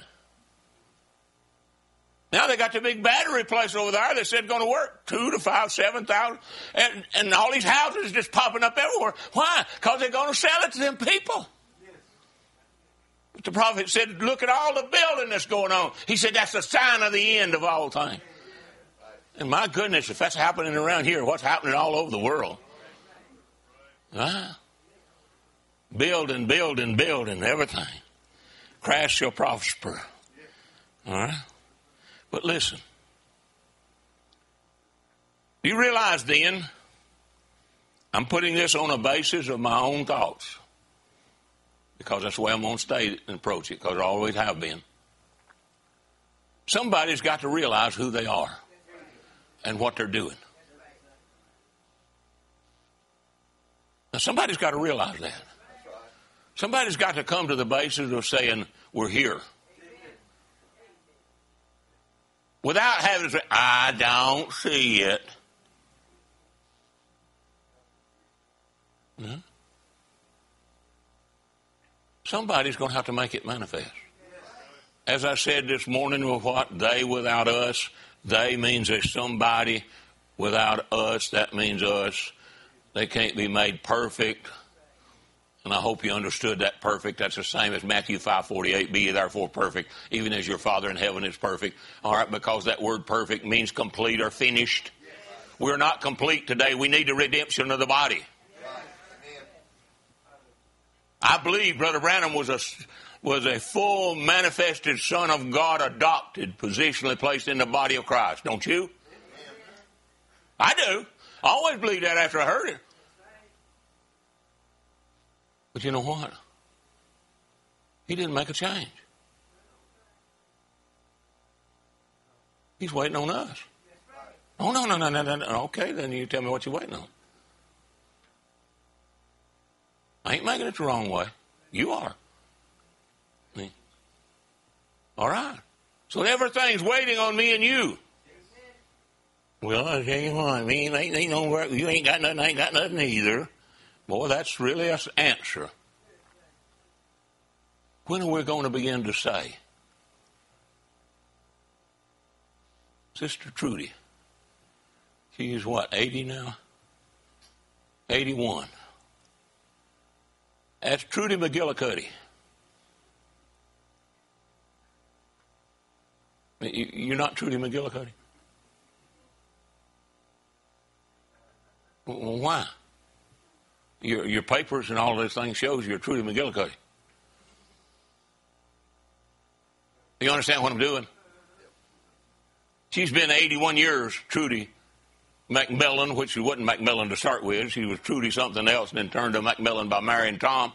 Now they got the big battery place over there. They said going to work two to five, seven thousand, and and all these houses just popping up everywhere. Why? Because they're going to sell it to them people. But the prophet said, "Look at all the building that's going on." He said, "That's the sign of the end of all things." And my goodness, if that's happening around here, what's happening all over the world? Huh? Building, building, building, everything. Crash shall prosper. All right. But listen, do you realize then, I'm putting this on a basis of my own thoughts, because that's the way I'm going to stay and approach it, because I always have been. Somebody's got to realize who they are and what they're doing. Now, somebody's got to realize that. Somebody's got to come to the basis of saying, we're here. Without having to say, I don't see it. Hmm? Somebody's going to have to make it manifest. As I said this morning, with what they without us, they means there's somebody without us. That means us. They can't be made perfect. And I hope you understood that perfect. That's the same as Matthew five forty-eight. Be ye therefore perfect, even as your Father in heaven is perfect. All right, because that word perfect means complete or finished. We're not complete today. We need the redemption of the body. I believe Brother Branham was a, was a full manifested Son of God, adopted, positionally placed in the body of Christ. Don't you? I do. I always believed that after I heard it. But you know what? He didn't make a change. He's waiting on us. Oh, no, no, no, no, no. Okay, then you tell me what you're waiting on. I ain't making it the wrong way. You are. All right. So everything's waiting on me and you. Well, I tell you what, me ain't, ain't no work. You ain't got nothing, I ain't got nothing either. Boy, that's really an answer. When are we going to begin to say, Sister Trudy, she is what, eighty now? eighty-one. That's Trudy McGillicuddy. You're not Trudy McGillicuddy? Well, why? Your your papers and all those things shows you're Trudy McGillicuddy. You understand what I'm doing? She's been eighty-one years, Trudy McMillan, which she wasn't McMillan to start with. She was Trudy something else and then turned to McMillan by marrying Tom.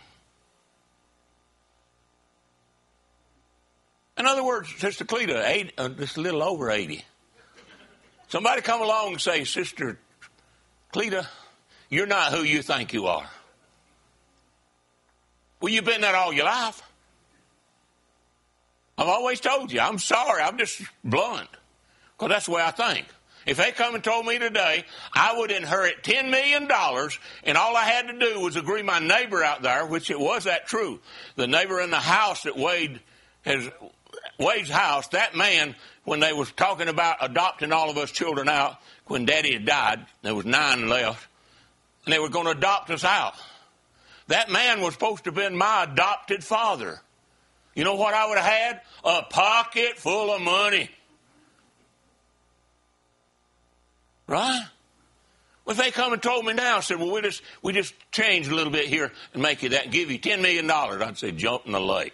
In other words, Sister Cleta, eight, uh, just a little over eighty. Somebody come along and say, Sister Cleta, you're not who you think you are. Well, you've been that all your life. I've always told you, I'm sorry, I'm just blunt. Because that's the way I think. If they come and told me today, I would inherit ten million dollars, and all I had to do was agree my neighbor out there, which it was that true. The neighbor in the house that Wade has, Wade's house, that man, when they was talking about adopting all of us children out, when Daddy had died, there was nine left, and they were going to adopt us out. That man was supposed to have been my adopted father. You know what I would have had? A pocket full of money. Right? Well, if they come and told me now, I said, well, we just we just change a little bit here and make you that and give you ten million dollars, I'd say, jump in the lake.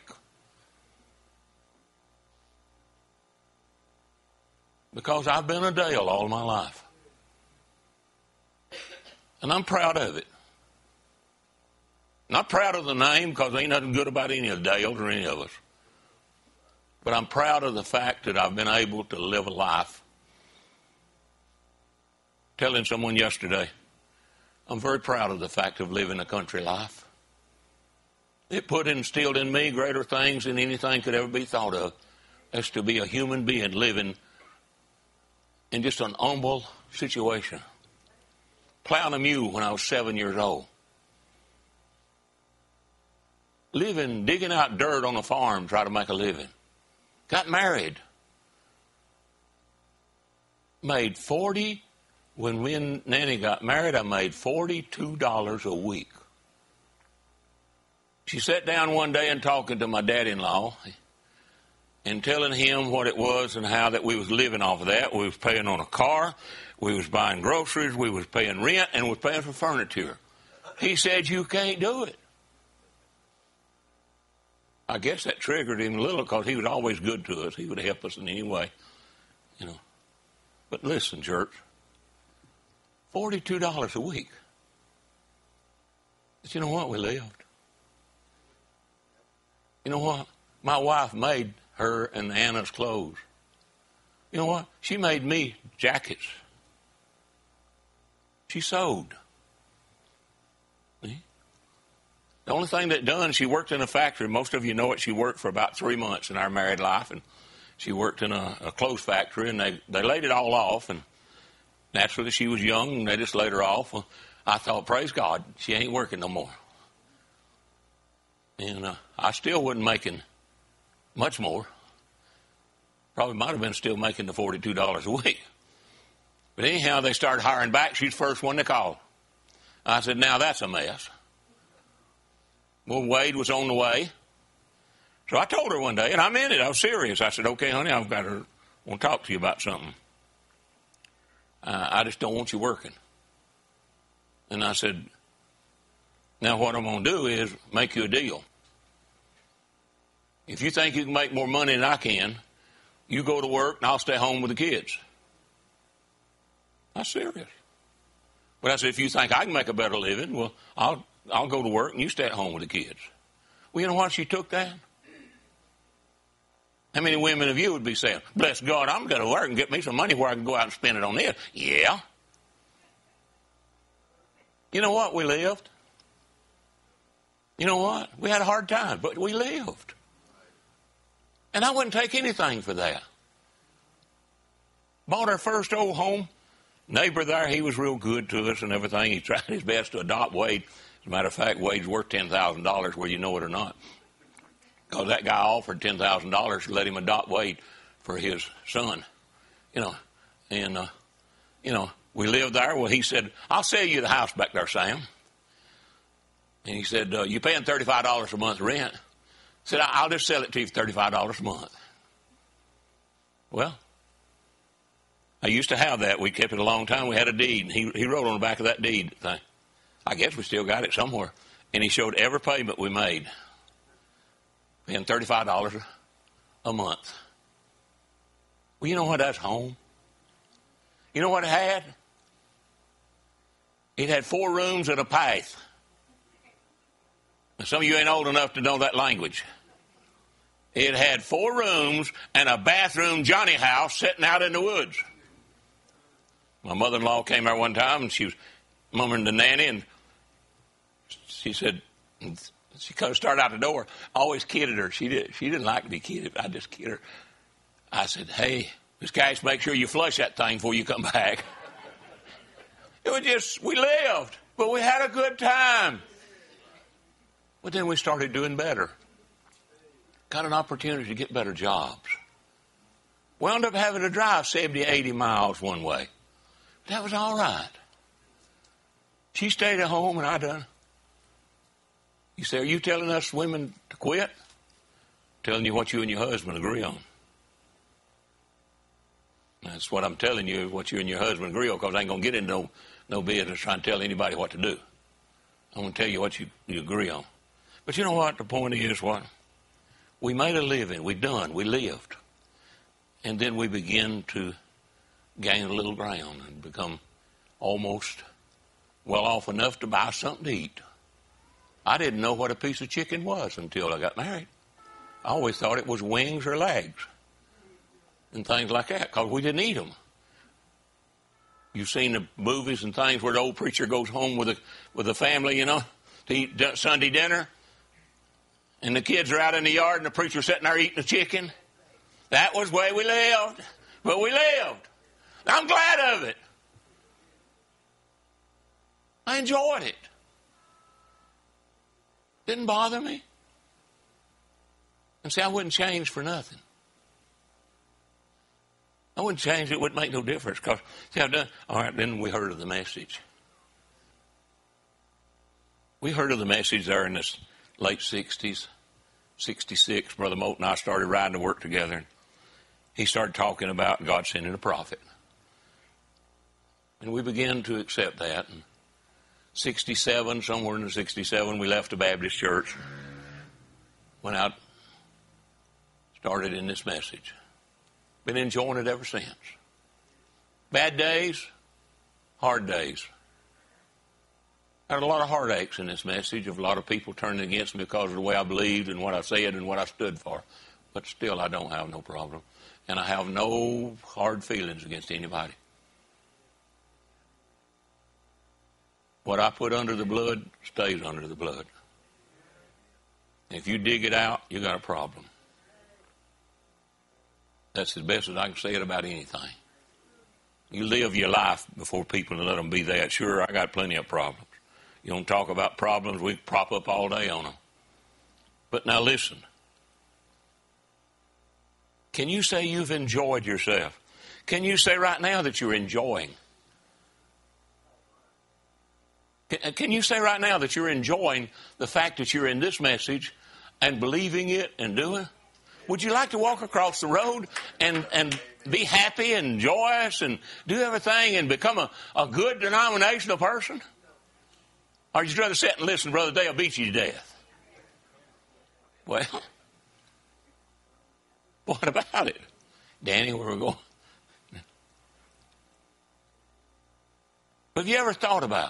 Because I've been a Dale all my life. And I'm proud of it. Not proud of the name, because there ain't nothing good about any of the Dales or any of us. But I'm proud of the fact that I've been able to live a life. Telling someone yesterday, I'm very proud of the fact of living a country life. It put instilled in me greater things than anything could ever be thought of, as to be a human being living in just an humble situation. Plowing a mule when I was seven years old. Living, digging out dirt on a farm, trying to make a living. Got married. Made forty, when we and Nanny got married, I made forty-two dollars a week. She sat down one day and talking to my dad-in-law and telling him what it was and how that we was living off of that. We was paying on a car, we was buying groceries, we was paying rent, and we was paying for furniture. He said, you can't do it. I guess that triggered him a little because he was always good to us. He would help us in any way, you know. But listen, church, forty-two dollars a week. But you know what? We lived. You know what? My wife made her and Anna's clothes. You know what? She made me jackets. She sewed. See? The only thing that done, she worked in a factory. Most of you know it. She worked for about three months in our married life, and she worked in a, a clothes factory, and they, they laid it all off, and naturally she was young, and they just laid her off. Well, I thought, praise God, she ain't working no more. And uh, I still wasn't making much more. Probably might have been still making the forty-two dollars a week. But anyhow, they started hiring back. She's the first one to call. I said, now that's a mess. Well, Wade was on the way. So I told her one day, and I meant it. I was serious. I said, okay, honey, I've got to want to talk to you about something. Uh, I just don't want you working. And I said, now what I'm going to do is make you a deal. If you think you can make more money than I can, you go to work and I'll stay home with the kids. I'm serious. But I said, if you think I can make a better living, well, I'll I'll go to work and you stay at home with the kids. Well, you know what? She took that. How many women of you would be saying, bless God, I'm going to work and get me some money where I can go out and spend it on this? Yeah. You know what? We lived. You know what? We had a hard time, but we lived. And I wouldn't take anything for that. Bought our first old home. Neighbor there, he was real good to us and everything. He tried his best to adopt Wade. As a matter of fact, Wade's worth ten thousand dollars, whether you know it or not. Because that guy offered ten thousand dollars to let him adopt Wade for his son. You know, and, uh, you know, we lived there. Well, he said, I'll sell you the house back there, Sam. And he said, uh, you paying thirty-five dollars a month rent? I said, I'll just sell it to you for thirty-five dollars a month. Well, I used to have that. We kept it a long time. We had a deed. He, he wrote on the back of that deed thing. I guess we still got it somewhere. And he showed every payment we made. Paying thirty-five dollars a month. Well, you know what? That's home. You know what it had? It had four rooms and a path. Now, some of you ain't old enough to know that language. It had four rooms and a bathroom Johnny house sitting out in the woods. My mother-in-law came there one time, and she was mumming to Nanny, and she said, she kind of started out the door. I always kidded her. She, did, she didn't like to be kidded. I just kidded her. I said, hey, Miss Cash, make sure you flush that thing before you come back. It was just, we lived, but we had a good time. But then we started doing better. Got an opportunity to get better jobs. Wound up having to drive seventy, eighty miles one way. That was all right. She stayed at home and I done. You say, are you telling us women to quit? Telling you what you and your husband agree on. That's what I'm telling you, what you and your husband agree on, because I ain't going to get into no, no business trying to tell anybody what to do. I'm going to tell you what you, you agree on. But you know what? The point is what? We made a living. We done. We lived. And then we begin to gain a little ground and become almost well off enough to buy something to eat. I didn't know what a piece of chicken was until I got married. I always thought it was wings or legs and things like that, because we didn't eat them. You've seen the movies and things where the old preacher goes home with a with the family, you know, to eat Sunday dinner, and the kids are out in the yard and the preacher's sitting there eating the chicken. That was the way we lived, but we lived. I'm glad of it. I enjoyed it. Didn't bother me. And see, I wouldn't change for nothing. I wouldn't change it. It wouldn't make no difference. Because, see, I've done. All right, then we heard of the message. We heard of the message there in the late sixties, sixty-six. Brother Moat and I started riding to work together. And he started talking about God sending a prophet. And we began to accept that. And sixty-seven, somewhere in the sixty-seven, we left the Baptist church. Went out, started in this message. Been enjoying it ever since. Bad days, hard days. I had a lot of heartaches in this message of a lot of people turning against me because of the way I believed and what I said and what I stood for. But still, I don't have no problem. And I have no hard feelings against anybody. What I put under the blood stays under the blood. If you dig it out, you got a problem. That's as best as I can say it about anything. You live your life before people and let them be that. Sure, I got plenty of problems. You don't talk about problems, we prop up all day on them. But now listen. Can you say you've enjoyed yourself? Can you say right now that you're enjoying? Can you say right now that you're enjoying the fact that you're in this message and believing it and doing? Would you like to walk across the road and, and be happy and joyous and do everything and become a, a good denominational person? Or would you rather sit and listen to Brother Dale beat you to death? Well, what about it? Danny, where are we going? Have you ever thought about?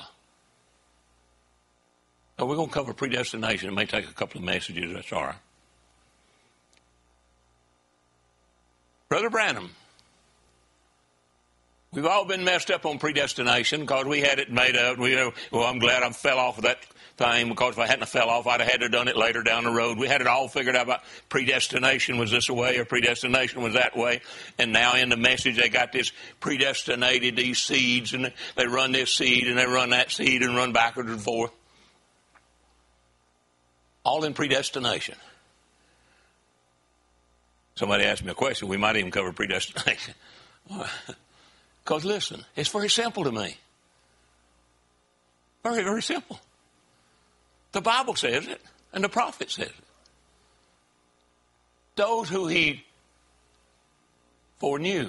Oh, we're going to cover predestination. It may take a couple of messages. That's all right. Brother Branham, we've all been messed up on predestination because we had it made up. We, well, I'm glad I fell off of that thing because if I hadn't fell off, I'd have had to have done it later down the road. We had it all figured out about predestination was this way or predestination was that way. And now in the message, they got this predestinated, these seeds, and they run this seed and they run that seed and run backwards and forth. All in predestination. Somebody asked me a question. We might even cover predestination. Because listen, it's very simple to me. Very, very simple. The Bible says it, and the prophet says it. Those who he foreknew.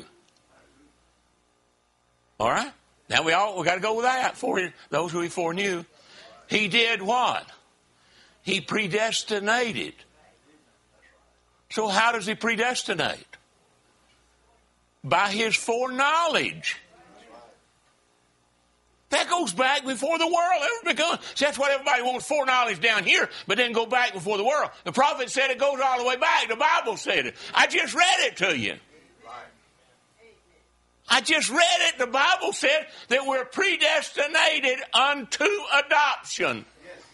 All right? Now we all we got to go with that. For those who he foreknew, he did what? He predestinated. So how does he predestinate? By his foreknowledge. That goes back before the world ever begun. See, that's what everybody wants, foreknowledge down here, but then go back before the world. The prophet said it goes all the way back. The Bible said it. I just read it to you. I just read it. The Bible said that we're predestinated unto adoption.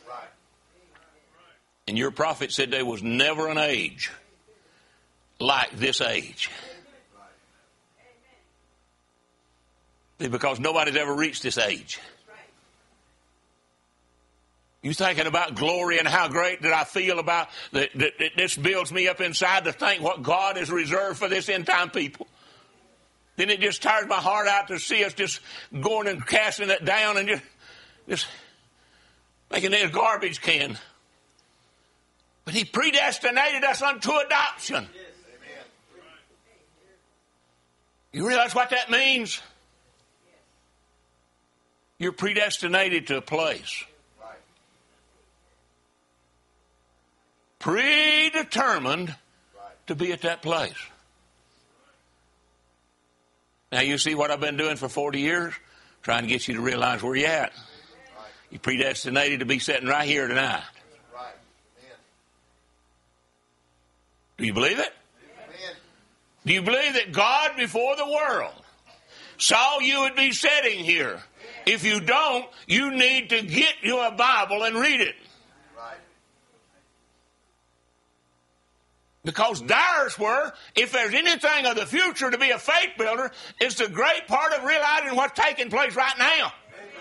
And your prophet said there was never an age like this age. Because nobody's ever reached this age. You thinking about glory and how great that I feel about that, that, that this builds me up inside to think what God has reserved for this end time people. Then it just tires my heart out to see us just going and casting it down and just, just making it a garbage can. But he predestinated us unto adoption. You realize what that means? You're predestinated to a place. Predetermined to be at that place. Now you see what I've been doing for forty years? Trying to get you to realize where you're at. You're predestinated to be sitting right here tonight. Do you believe it? Do you believe that God before the world saw you would be sitting here? If you don't, you need to get you a Bible and read it. Because theirs were, if there's anything of the future to be a faith builder, it's the great part of realizing what's taking place right now.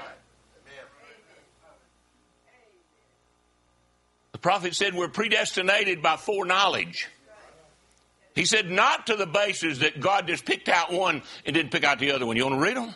The prophet said we're predestinated by foreknowledge. He said not to the basis that God just picked out one and didn't pick out the other one. You want to read them?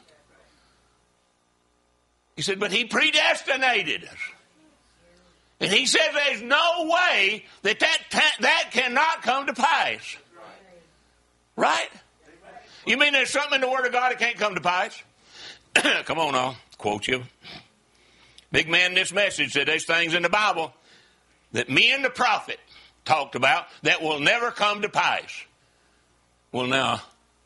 He said, but he predestinated us. And he said there's no way that that, ta- that cannot come to pass. Right? You mean there's something in the Word of God that can't come to pass? Come on, I'll quote you. Big man in this message said there's things in the Bible that me and the prophet talked about that will never come to pass. Well, now,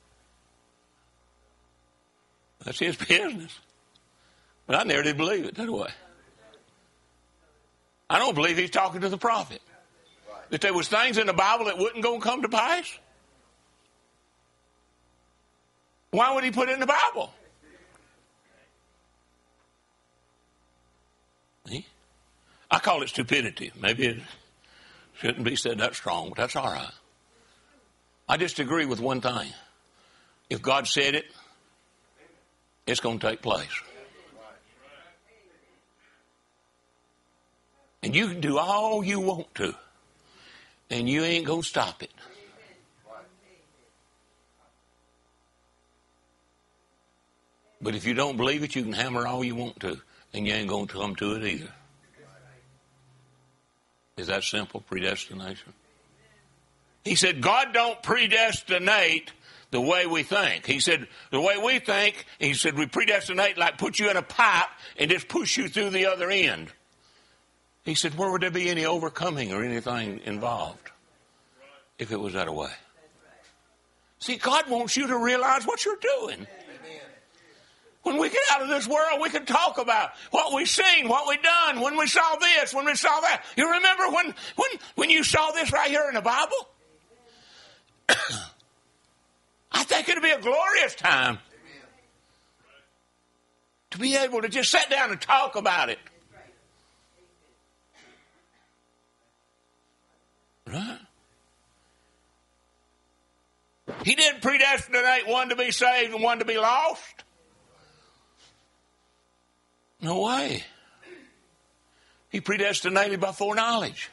that's his business. But I never did believe it that way. I don't believe he's talking to the prophet. That there was things in the Bible that wouldn't go and come to pass. Why would he put it in the Bible? See? I call it stupidity. Maybe it shouldn't be said that strong, but that's all right. I just agree with one thing. If God said it, it's going to take place. And you can do all you want to, and you ain't going to stop it. But if you don't believe it, you can hammer all you want to, and you ain't going to come to it either. Is that simple, predestination? He said, God don't predestinate the way we think. He said, the way we think, he said, we predestinate like put you in a pipe and just push you through the other end. He said, where would there be any overcoming or anything involved if it was that way? See, God wants you to realize what you're doing. When we get out of this world, we can talk about what we've seen, what we've done, when we saw this, when we saw that. You remember when, when, when you saw this right here in the Bible? I think it'd be a glorious time to be able to just sit down and talk about it. Right? He didn't predestinate one to be saved and one to be lost. No way. He predestinated by foreknowledge.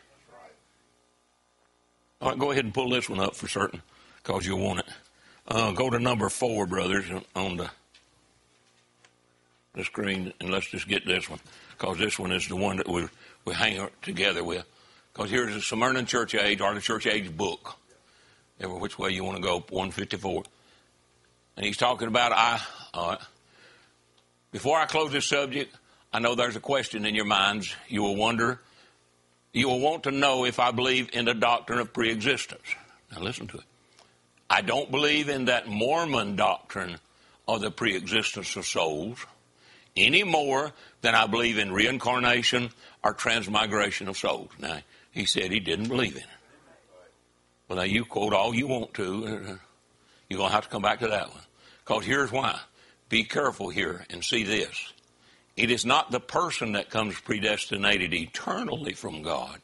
All right, go ahead and pull this one up for certain, because you'll want it. Uh, go to number four, brothers, on the, the screen, and let's just get this one, because this one is the one that we we hang together with. Because here's the Smyrna Church Age, or the Church Age book. Every which way you want to go, one fifty-four. And he's talking about, I, uh, before I close this subject, I know there's a question in your minds. You will wonder, you will want to know if I believe in the doctrine of preexistence. Now listen to it. I don't believe in that Mormon doctrine of the preexistence of souls any more than I believe in reincarnation or transmigration of souls. Now, he said he didn't believe in it. Well, now you quote all you want to. You're going to have to come back to that one. Because here's why. Be careful here and see this. It is not the person that comes predestinated eternally from God.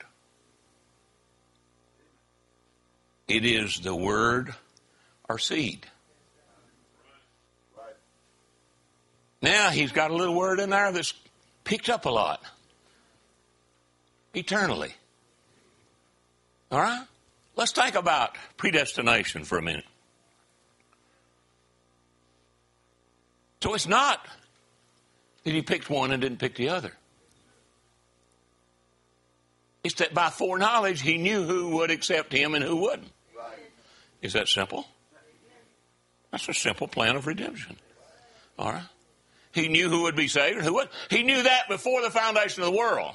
It is the word or seed. Now he's got a little word in there that's picked up a lot. Eternally. All right? Let's think about predestination for a minute. So it's not that he picked one and didn't pick the other. It's that by foreknowledge he knew who would accept him and who wouldn't. Is that simple? That's a simple plan of redemption. All right? He knew who would be saved and who would. He knew that before the foundation of the world.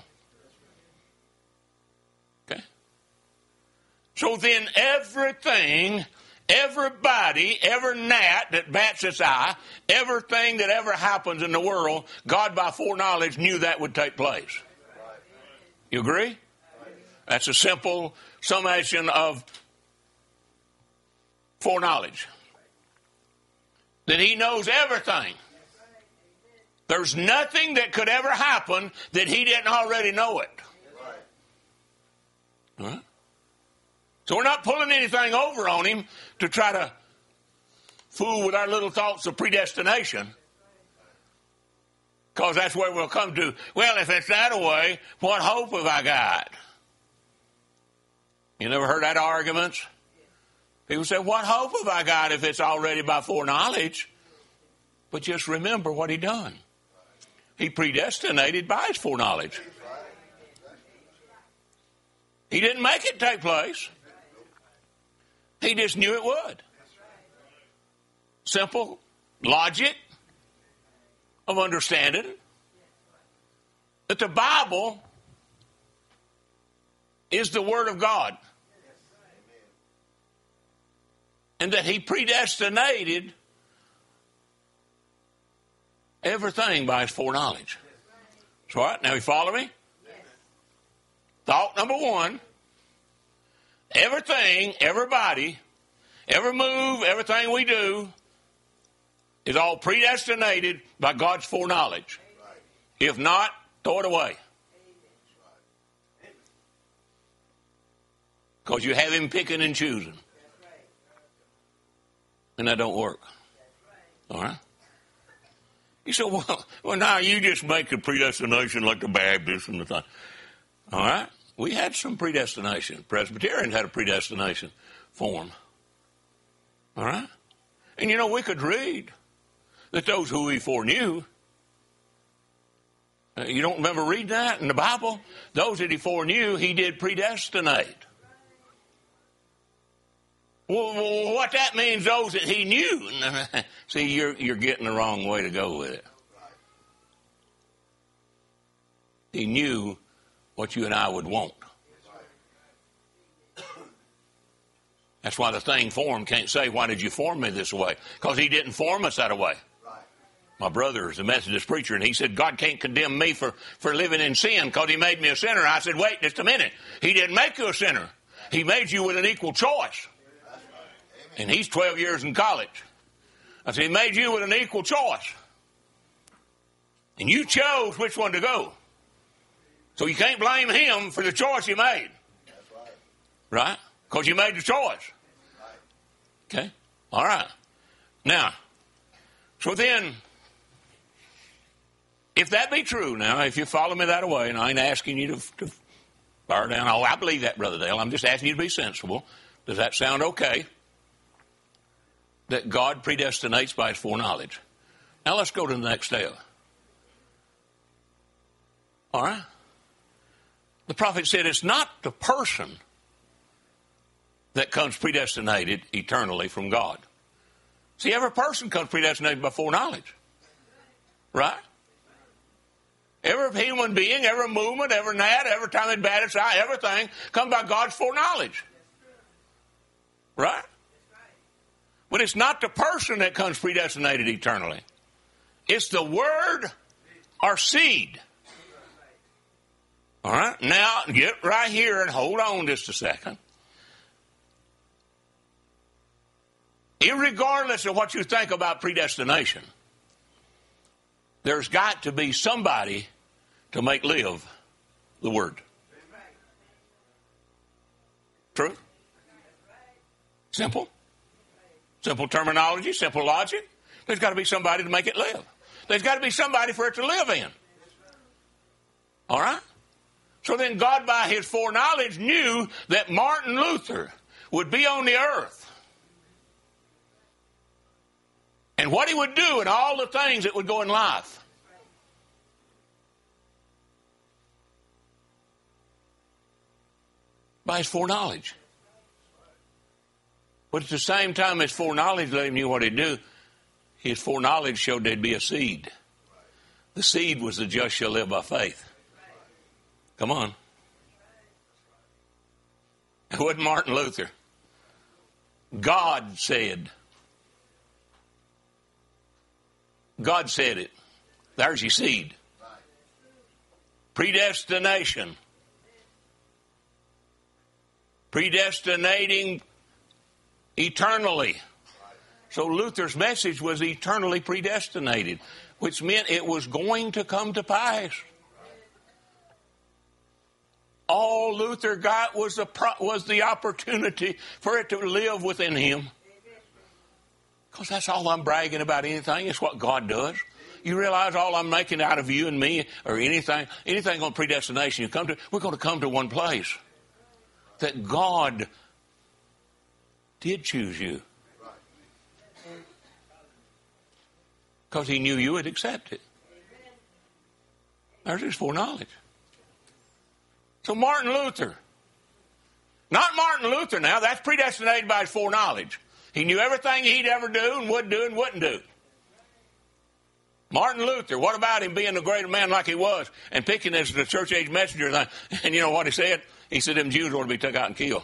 Okay? So then everything, everybody, every gnat that bats its eye, everything that ever happens in the world, God by foreknowledge knew that would take place. You agree? That's a simple summation of foreknowledge. That he knows everything. There's nothing that could ever happen that he didn't already know it. Right? So we're not pulling anything over on him to try to fool with our little thoughts of predestination. Because that's where we'll come to, well, if it's that way, what hope have I got? You never heard that arguments? People say, what hope have I got if it's already by foreknowledge? But just remember what he done. He predestinated by his foreknowledge. He didn't make it take place. He just knew it would. Simple logic of understanding that the Bible is the Word of God. And that he predestinated everything by his foreknowledge. That's right. Now you follow me? Thought number one. Everything, everybody, every move, everything we do is all predestinated by God's foreknowledge. If not, throw it away. Because you have him picking and choosing. And that don't work. All right? You say, well, well, now you just make a predestination like the Baptists and the thing. All right? We had some predestination. Presbyterians had a predestination form. All right? And you know, we could read that those who he foreknew, uh, you don't remember reading that in the Bible? Those that he foreknew, he did predestinate. Well, what that means, those that he knew. See, you're, you're getting the wrong way to go with it. He knew what you and I would want. That's why the thing formed can't say, why did you form me this way? Because he didn't form us that way. My brother is a Methodist preacher, and he said, God can't condemn me for, for living in sin because he made me a sinner. I said, wait just a minute. He didn't make you a sinner. He made you with an equal choice. And he's twelve years in college. I said, he made you with an equal choice. And you chose which one to go. So you can't blame him for the choice you made. Right? Because you made the choice. Okay? All right. Now, so then, if that be true now, if you follow me that way, and I ain't asking you to, to fire down, oh, I believe that, Brother Dale. I'm just asking you to be sensible. Does that sound okay? That God predestinates by his foreknowledge. Now let's go to the next step. All right? The prophet said it's not the person that comes predestinated eternally from God. See, every person comes predestinated by foreknowledge. Right? Every human being, every movement, every gnat, every time it bat its eye, everything comes by God's foreknowledge. Right? But it's not the person that comes predestinated eternally. It's the word or seed. All right? Now, get right here and hold on just a second. Irregardless of what you think about predestination, there's got to be somebody to make live the word. True? Simple? Simple terminology, simple logic. There's got to be somebody to make it live. There's got to be somebody for it to live in. All right? So then God, by his foreknowledge, knew that Martin Luther would be on the earth. And what he would do and all the things that would go in life. By his foreknowledge. But at the same time, his foreknowledge let him knew what he'd do. His foreknowledge showed there'd be a seed. The seed was the just shall live by faith. Come on. It wasn't Martin Luther. God said. God said it. There's your seed. Predestination. Predestinating eternally. So Luther's message was eternally predestinated, which meant it was going to come to pass. All Luther got was the, was the opportunity for it to live within him. Because that's all I'm bragging about anything. It's what God does. You realize all I'm making out of you and me or anything, anything on predestination you come to, we're going to come to one place. That God did choose you. Because he knew you would accept it. There's his foreknowledge. So Martin Luther. Not Martin Luther now. That's predestinated by his foreknowledge. He knew everything he'd ever do and would do and wouldn't do. Martin Luther, what about him being a great man like he was and picking as the church age messenger? And, and you know what he said? He said them Jews ought to be took out and killed.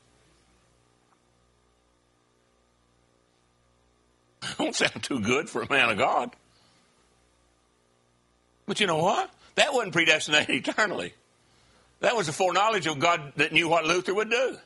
Don't sound too good for a man of God. But you know what? That wasn't predestinated eternally. That was the foreknowledge of God that knew what Luther would do.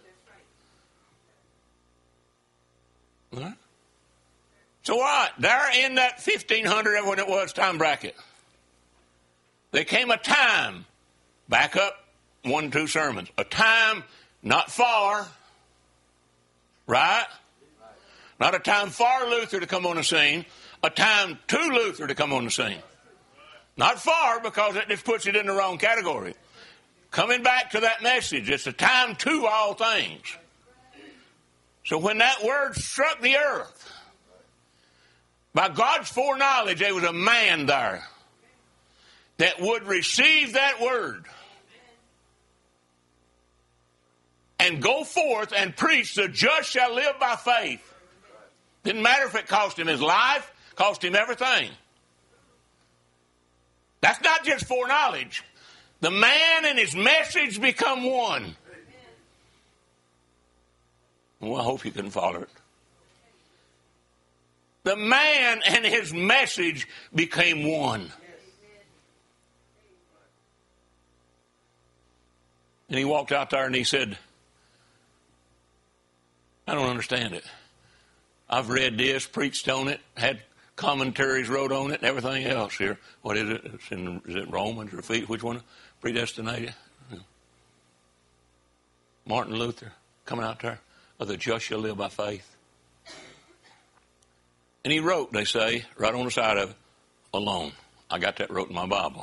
Right? So what? There in that fifteen hundred, when it was, time bracket, there came a time, back up one, two sermons, a time not far, right? Not a time for Luther to come on the scene, a time to Luther to come on the scene. Not far, because it just puts it in the wrong category. Coming back to that message, it's a time to all things. So when that word struck the earth, by God's foreknowledge, there was a man there that would receive that word and go forth and preach, the just shall live by faith. Didn't matter if it cost him his life, cost him everything. That's not just foreknowledge. The man and his message become one. Well, I hope you can follow it. The man and his message became one. And he walked out there and he said, I don't understand it. I've read this, preached on it, had commentaries wrote on it, and everything else here. What is it? It's in, is it Romans or Ephesians? Which one? Predestinated? Martin Luther coming out there. Of the just shall live by faith. And he wrote, they say, right on the side of it, alone. I got that wrote in my Bible.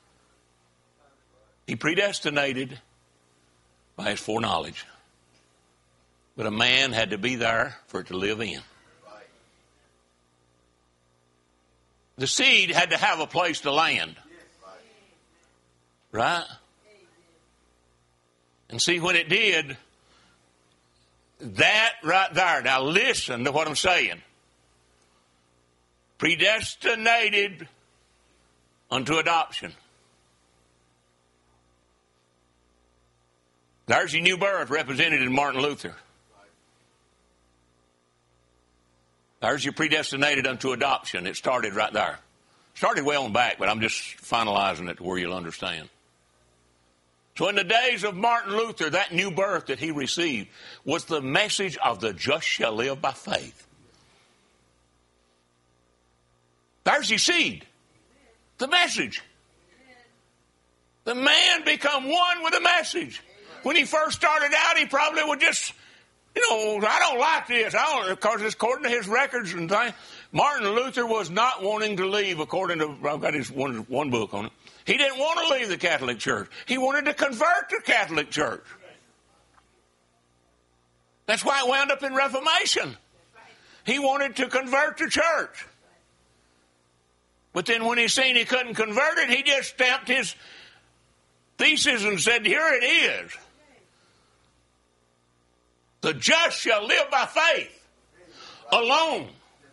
He predestinated by his foreknowledge. But a man had to be there for it to live in. The seed had to have a place to land. Right? And see, when it did, that right there, now listen to what I'm saying. Predestinated unto adoption. There's your new birth represented in Martin Luther. There's your predestinated unto adoption. It started right there. Started way on back, but I'm just finalizing it to where you'll understand. So in the days of Martin Luther, that new birth that he received was the message of the just shall live by faith. There's your seed. The message. The man become one with the message. When he first started out, he probably would just, you know, I don't like this. I don't, because it's according to his records and things. Martin Luther was not wanting to leave, according to, I've got his one, one book on it. He didn't want to leave the Catholic Church. He wanted to convert to Catholic Church. That's why it wound up in Reformation. He wanted to convert the church. But then when he seen he couldn't convert it, he just stamped his thesis and said, here it is. The just shall live by faith alone.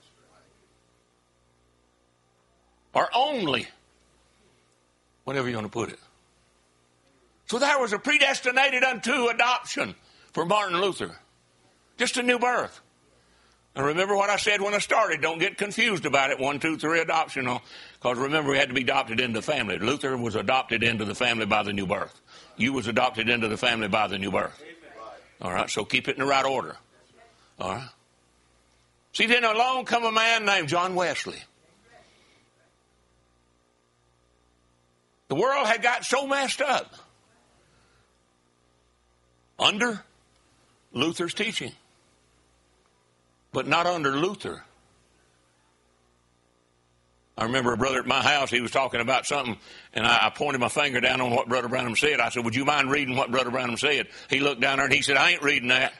Or only. Whatever you want to put it. So there was a predestinated unto adoption for Martin Luther. Just a new birth. And remember what I said when I started. Don't get confused about it. One, two, three, adoption. Because remember, we had to be adopted into the family. Luther was adopted into the family by the new birth. You was adopted into the family by the new birth. All right, so keep it in the right order. All right. See, then along come a man named John Wesley. The world had got so messed up under Luther's teaching. But not under Luther. I remember a brother at my house, he was talking about something, and I, I pointed my finger down on what Brother Branham said. I said, would you mind reading what Brother Branham said? He looked down there and he said, I ain't reading that.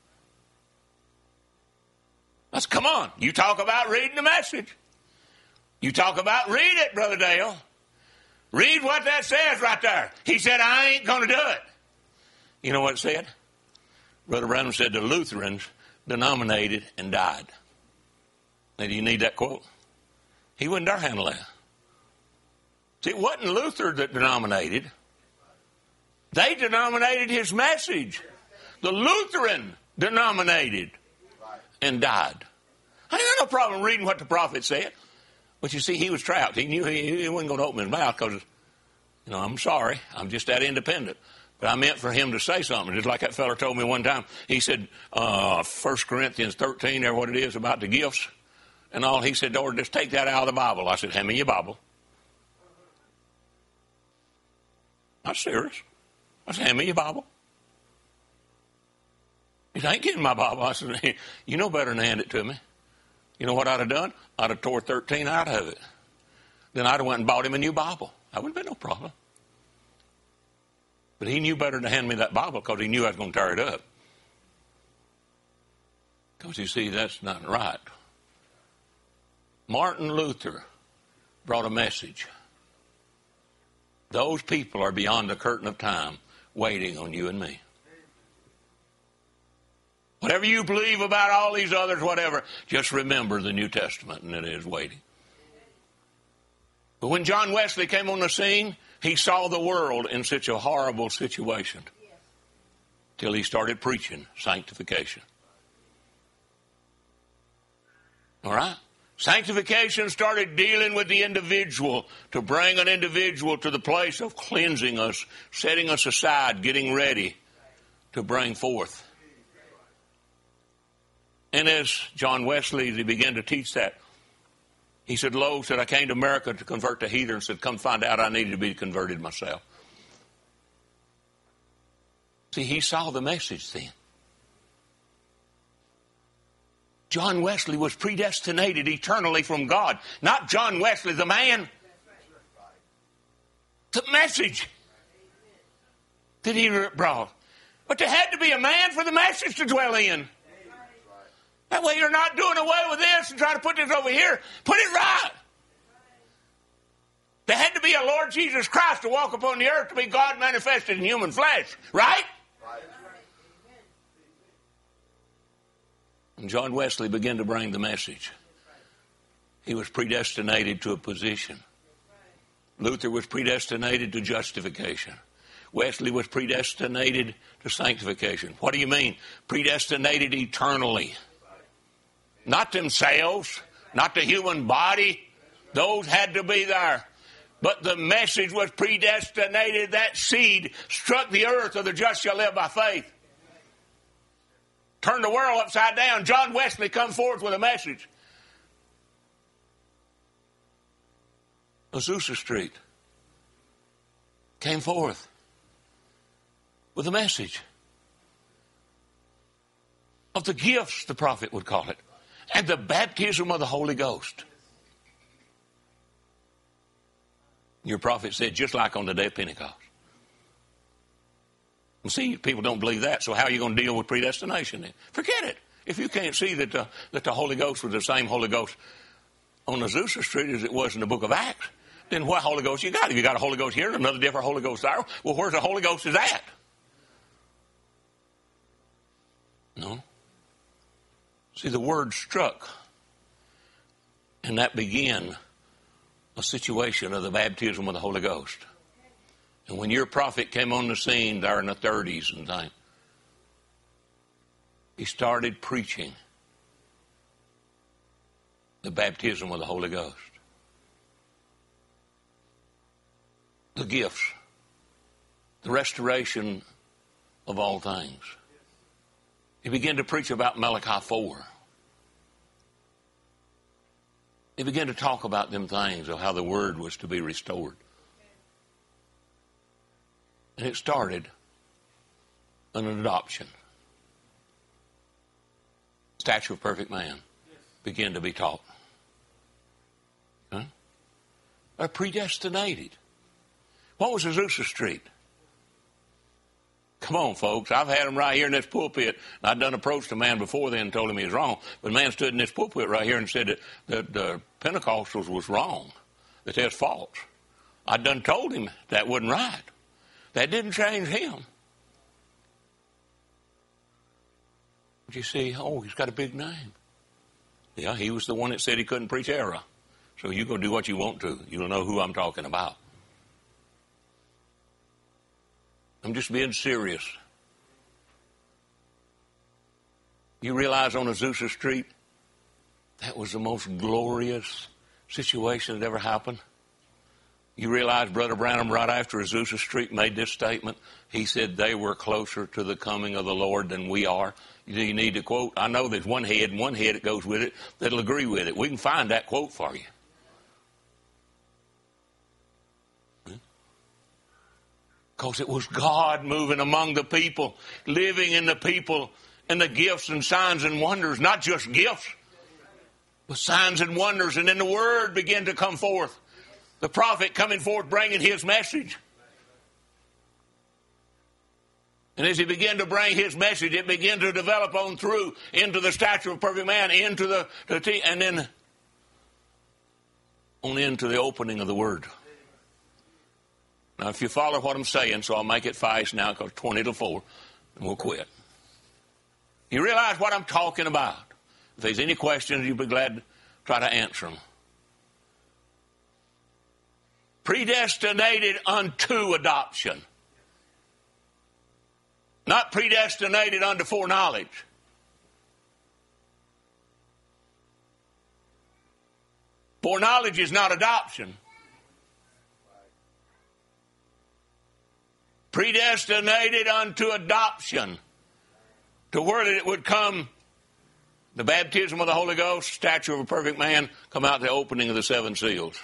I said, come on, you talk about reading the message. You talk about read it, Brother Dale. Read what that says right there. He said, I ain't going to do it. You know what it said? Brother Branham said the Lutherans denominated and died. Now, do you need that quote? He wouldn't dare handle that. See, it wasn't Luther that denominated. They denominated his message. The Lutheran denominated and died. I ain't got no problem reading what the prophet said. But you see, he was trapped. He knew he, he wasn't going to open his mouth because, you know, I'm sorry. I'm just that independent. But I meant for him to say something, just like that fella told me one time. He said, uh, First Corinthians thirteen, there what it is about the gifts and all. He said, Lord, just take that out of the Bible. I said, hand me your Bible. Not serious. I said, hand me your Bible. He said, I ain't getting my Bible. I said, hey, you know better than to hand it to me. You know what I'd have done? I'd have tore thirteen out of it. Then I'd have went and bought him a new Bible. That wouldn't have been no problem. But he knew better than to hand me that Bible because he knew I was going to tear it up. Because you see, that's not right. Martin Luther brought a message. Those people are beyond the curtain of time waiting on you and me. Whatever you believe about all these others, whatever, just remember the New Testament and it is waiting. But when John Wesley came on the scene, he saw the world in such a horrible situation till he started preaching sanctification. All right? Sanctification started dealing with the individual to bring an individual to the place of cleansing us, setting us aside, getting ready to bring forth. And as John Wesley, he began to teach that, he said, Lo, said, I came to America to convert the heathen, and said, come find out I needed to be converted myself. See, he saw the message then. John Wesley was predestinated eternally from God. Not John Wesley, the man. The message that he brought. But there had to be a man for the message to dwell in. That way you're not doing away with this and trying to put this over here. Put it right. There had to be a Lord Jesus Christ to walk upon the earth to be God manifested in human flesh. Right? Right. And John Wesley began to bring the message. He was predestinated to a position. Luther was predestinated to justification. Wesley was predestinated to sanctification. What do you mean? Predestinated eternally. Not themselves, not the human body. Those had to be there. But the message was predestinated. That seed struck the earth, or the just shall live by faith. Turned the world upside down. John Wesley come forth with a message. Azusa Street came forth with a message of the gifts, the prophet would call it, and the baptism of the Holy Ghost. Your prophet said, just like on the day of Pentecost. And see, people don't believe that, so how are you going to deal with predestination then? Forget it. If you can't see that the, that the Holy Ghost was the same Holy Ghost on Azusa Street as it was in the book of Acts, then what Holy Ghost you got? If you got a Holy Ghost here and another different Holy Ghost there, well, where's the Holy Ghost is at? No. See, the word struck, and that began a situation of the baptism of the Holy Ghost. And when your prophet came on the scene there in the thirties and things, he started preaching the baptism of the Holy Ghost. The gifts, the restoration of all things. He began to preach about Malachi four. He began to talk about them things of how the word was to be restored. And it started an adoption. Stature of perfect man began to be taught. Huh? They're predestinated. What was Azusa Street? Come on, folks. I've had them right here in this pulpit. I'd done approached a man before then and told him he was wrong. But a man stood in this pulpit right here and said that the, the Pentecostals was wrong, that that's false. I'd done told him that wasn't right. That didn't change him. But you see, oh, he's got a big name. Yeah, he was the one that said he couldn't preach error. So you go do what you want to. You don't know who I'm talking about. I'm just being serious. You realize on Azusa Street, that was the most glorious situation that ever happened. You realize Brother Branham, right after Azusa Street made this statement, he said they were closer to the coming of the Lord than we are. Do you need to quote? I know there's one head and one head that goes with it that'll agree with it. We can find that quote for you. Because it was God moving among the people, living in the people, and the gifts and signs and wonders, not just gifts, but signs and wonders. And then the word began to come forth. The prophet coming forth bringing his message. And as he began to bring his message, it began to develop on through into the stature of perfect man, into the, the t- and then on into the opening of the word. Now, if you follow what I'm saying, so I'll make it fast now because twenty to four, and we'll quit. You realize what I'm talking about. If there's any questions, you'll be glad to try to answer them. Predestinated unto adoption. Not predestinated unto foreknowledge. Foreknowledge is not adoption. Predestinated unto adoption, to where it would come the baptism of the Holy Ghost, stature of a perfect man, come out the opening of the seven seals.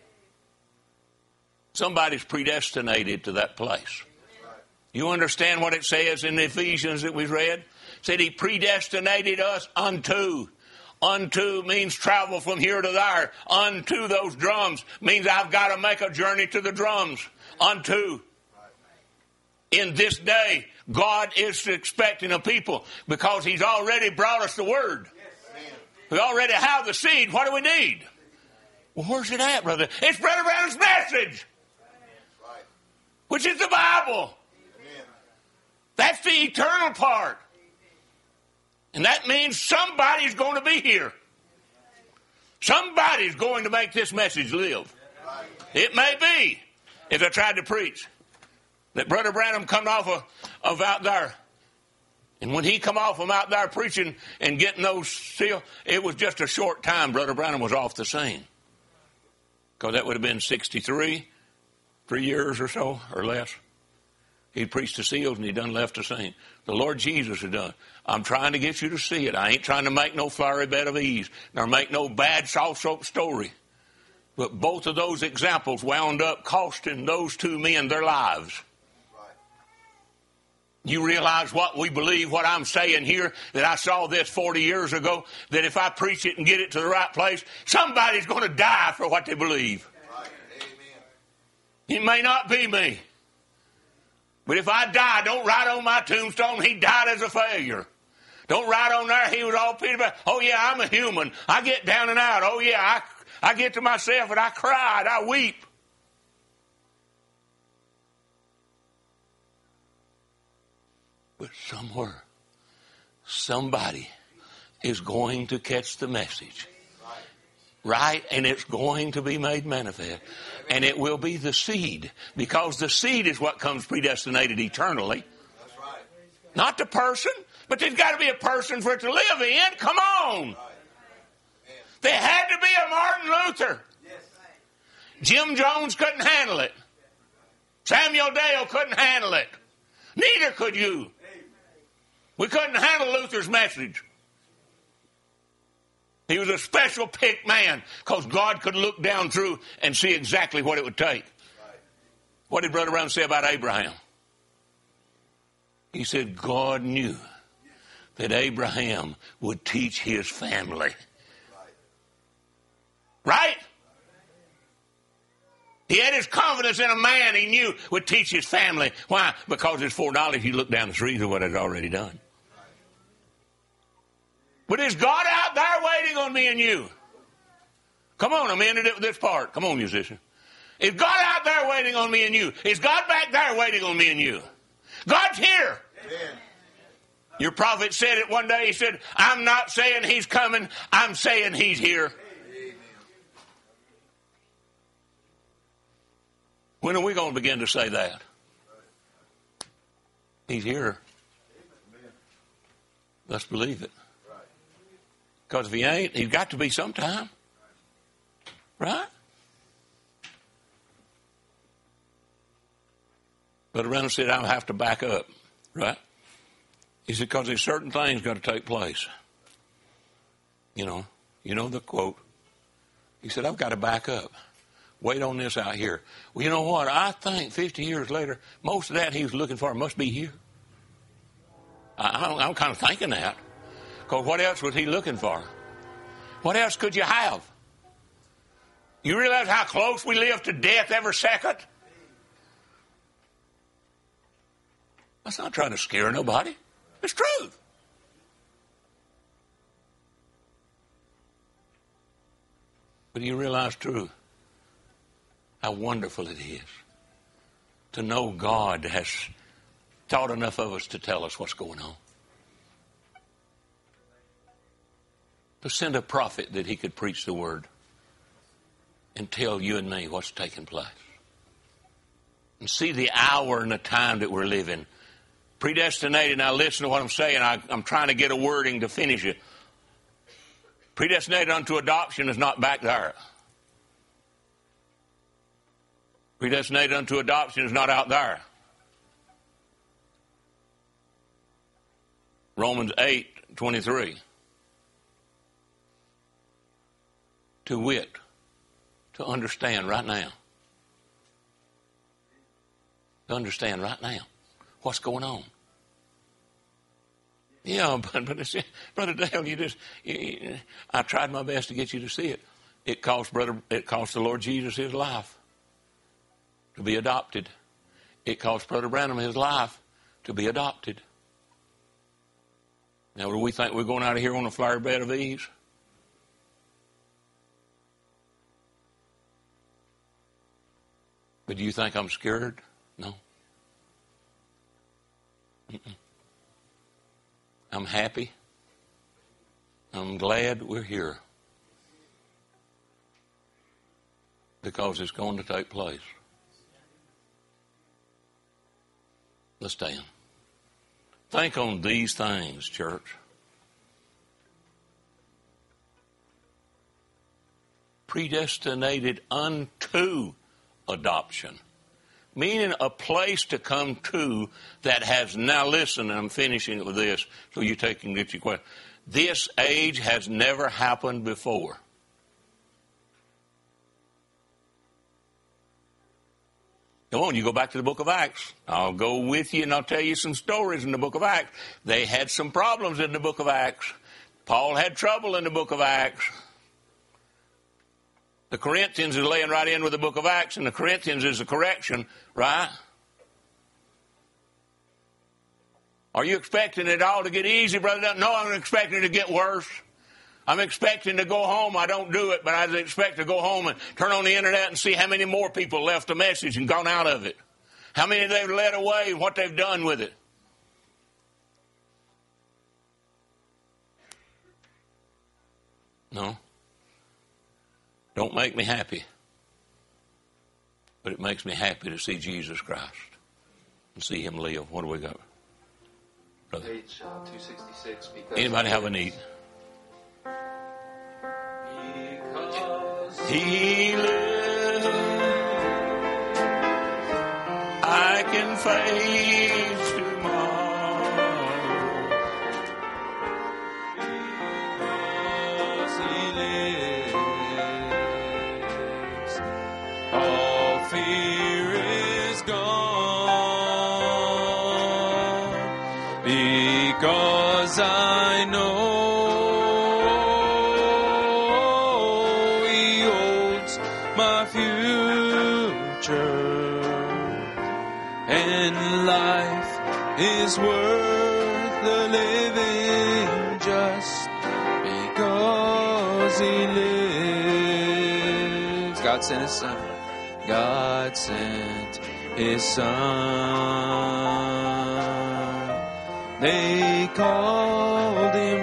Somebody's predestinated to that place. You understand what it says in the Ephesians that we read? It said he predestinated us unto. Unto means travel from here to there. Unto those drums means I've got to make a journey to the drums. Unto. In this day, God is expecting a people because he's already brought us the word. We already have the seed. What do we need? Well, where's it at, brother? It's Brother Branham's message, which is the Bible. That's the eternal part. And that means somebody's going to be here. Somebody's going to make this message live. It may be, if I tried to preach, that Brother Branham come off of, of out there. And when he come off from out there preaching and getting those seals, it was just a short time Brother Branham was off the scene. Because that would have been sixty-three, three years or so, or less. He preached the seals and he done left the scene. The Lord Jesus had done. I'm trying to get you to see it. I ain't trying to make no flowery bed of ease, nor make no bad soft soap story. But both of those examples wound up costing those two men their lives. You realize what we believe, what I'm saying here, that I saw this forty years ago, that if I preach it and get it to the right place, somebody's going to die for what they believe. Right. It may not be me. But if I die, don't write on my tombstone, he died as a failure. Don't write on there, he was all pity about. Oh yeah, I'm a human. I get down and out. Oh yeah, I, I get to myself and I cried, I weep. But somewhere, somebody is going to catch the message. Right? And it's going to be made manifest. And it will be the seed. Because the seed is what comes predestinated eternally. Not the person. But there's got to be a person for it to live in. Come on. There had to be a Martin Luther. Jim Jones couldn't handle it. Samuel Dale couldn't handle it. Neither could you. We couldn't handle Luther's message. He was a special picked man because God could look down through and see exactly what it would take. What did Brother Brown say about Abraham? He said God knew that Abraham would teach his family. Right? He had his confidence in a man he knew would teach his family. Why? Because his foreknowledge, he looked down the street of what it had already done. But is God out there waiting on me and you? Come on, I'm ending it with this part. Come on, musician. Is God out there waiting on me and you? Is God back there waiting on me and you? God's here. Amen. Your prophet said it one day. He said, I'm not saying he's coming. I'm saying he's here. Amen. When are we going to begin to say that? He's here. Let's believe it. Because if he ain't, he's got to be sometime. Right? But Reynolds said, I'll have to back up. Right? He said, because there's certain things got to take place. You know, you know the quote. He said, I've got to back up. Wait on this out here. Well, you know what? I think fifty years later, most of that he was looking for must be here. I, I'm kind of thinking that. Because what else was he looking for? What else could you have? You realize how close we live to death every second? That's not trying to scare nobody. It's truth. But you realize, true, how wonderful it is to know God has taught enough of us to tell us what's going on. To send a prophet that he could preach the word and tell you and me what's taking place. And see the hour and the time that we're living. Predestinated, now listen to what I'm saying. I, I'm trying to get a wording to finish it. Predestinated unto adoption is not back there. Predestinated unto adoption is not out there. Romans eight twenty-three. To wit, to understand right now. To understand right now what's going on. Yeah, but, but it's, Brother Dale, you just, you, I tried my best to get you to see it. It cost brother, it cost the Lord Jesus his life to be adopted. It cost Brother Branham his life to be adopted. Now, do we think we're going out of here on a flower bed of ease? But do you think I'm scared? No. Mm-mm. I'm happy. I'm glad we're here. Because it's going to take place. Let's stand. Think on these things, church. Predestinated unto adoption. Meaning a place to come to that has, now listen, and I'm finishing it with this so you take and get your question. This age has never happened before. Come on, you go back to the book of Acts. I'll go with you and I'll tell you some stories in the book of Acts. They had some problems in the book of Acts. Paul had trouble in the book of Acts. The Corinthians is laying right in with the book of Acts, and the Corinthians is a correction, right? Are you expecting it all to get easy, brother? No, I'm expecting it to get worse. I'm expecting to go home. I don't do it, but I expect to go home and turn on the internet and see how many more people left a message and gone out of it. How many they've led away and what they've done with it. No. Don't make me happy. But it makes me happy to see Jesus Christ and see Him live. What do we got, brother? Page uh, two sixty-six. Because Anybody have a need? He lives. I can face tomorrow. Because He lives, all fear is gone. Because I know my future, and life is worth the living just because He lives. God sent His Son. God sent His Son. They called Him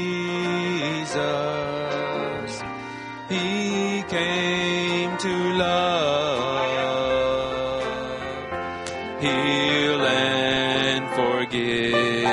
Jesus. He came to love, heal, and forgive.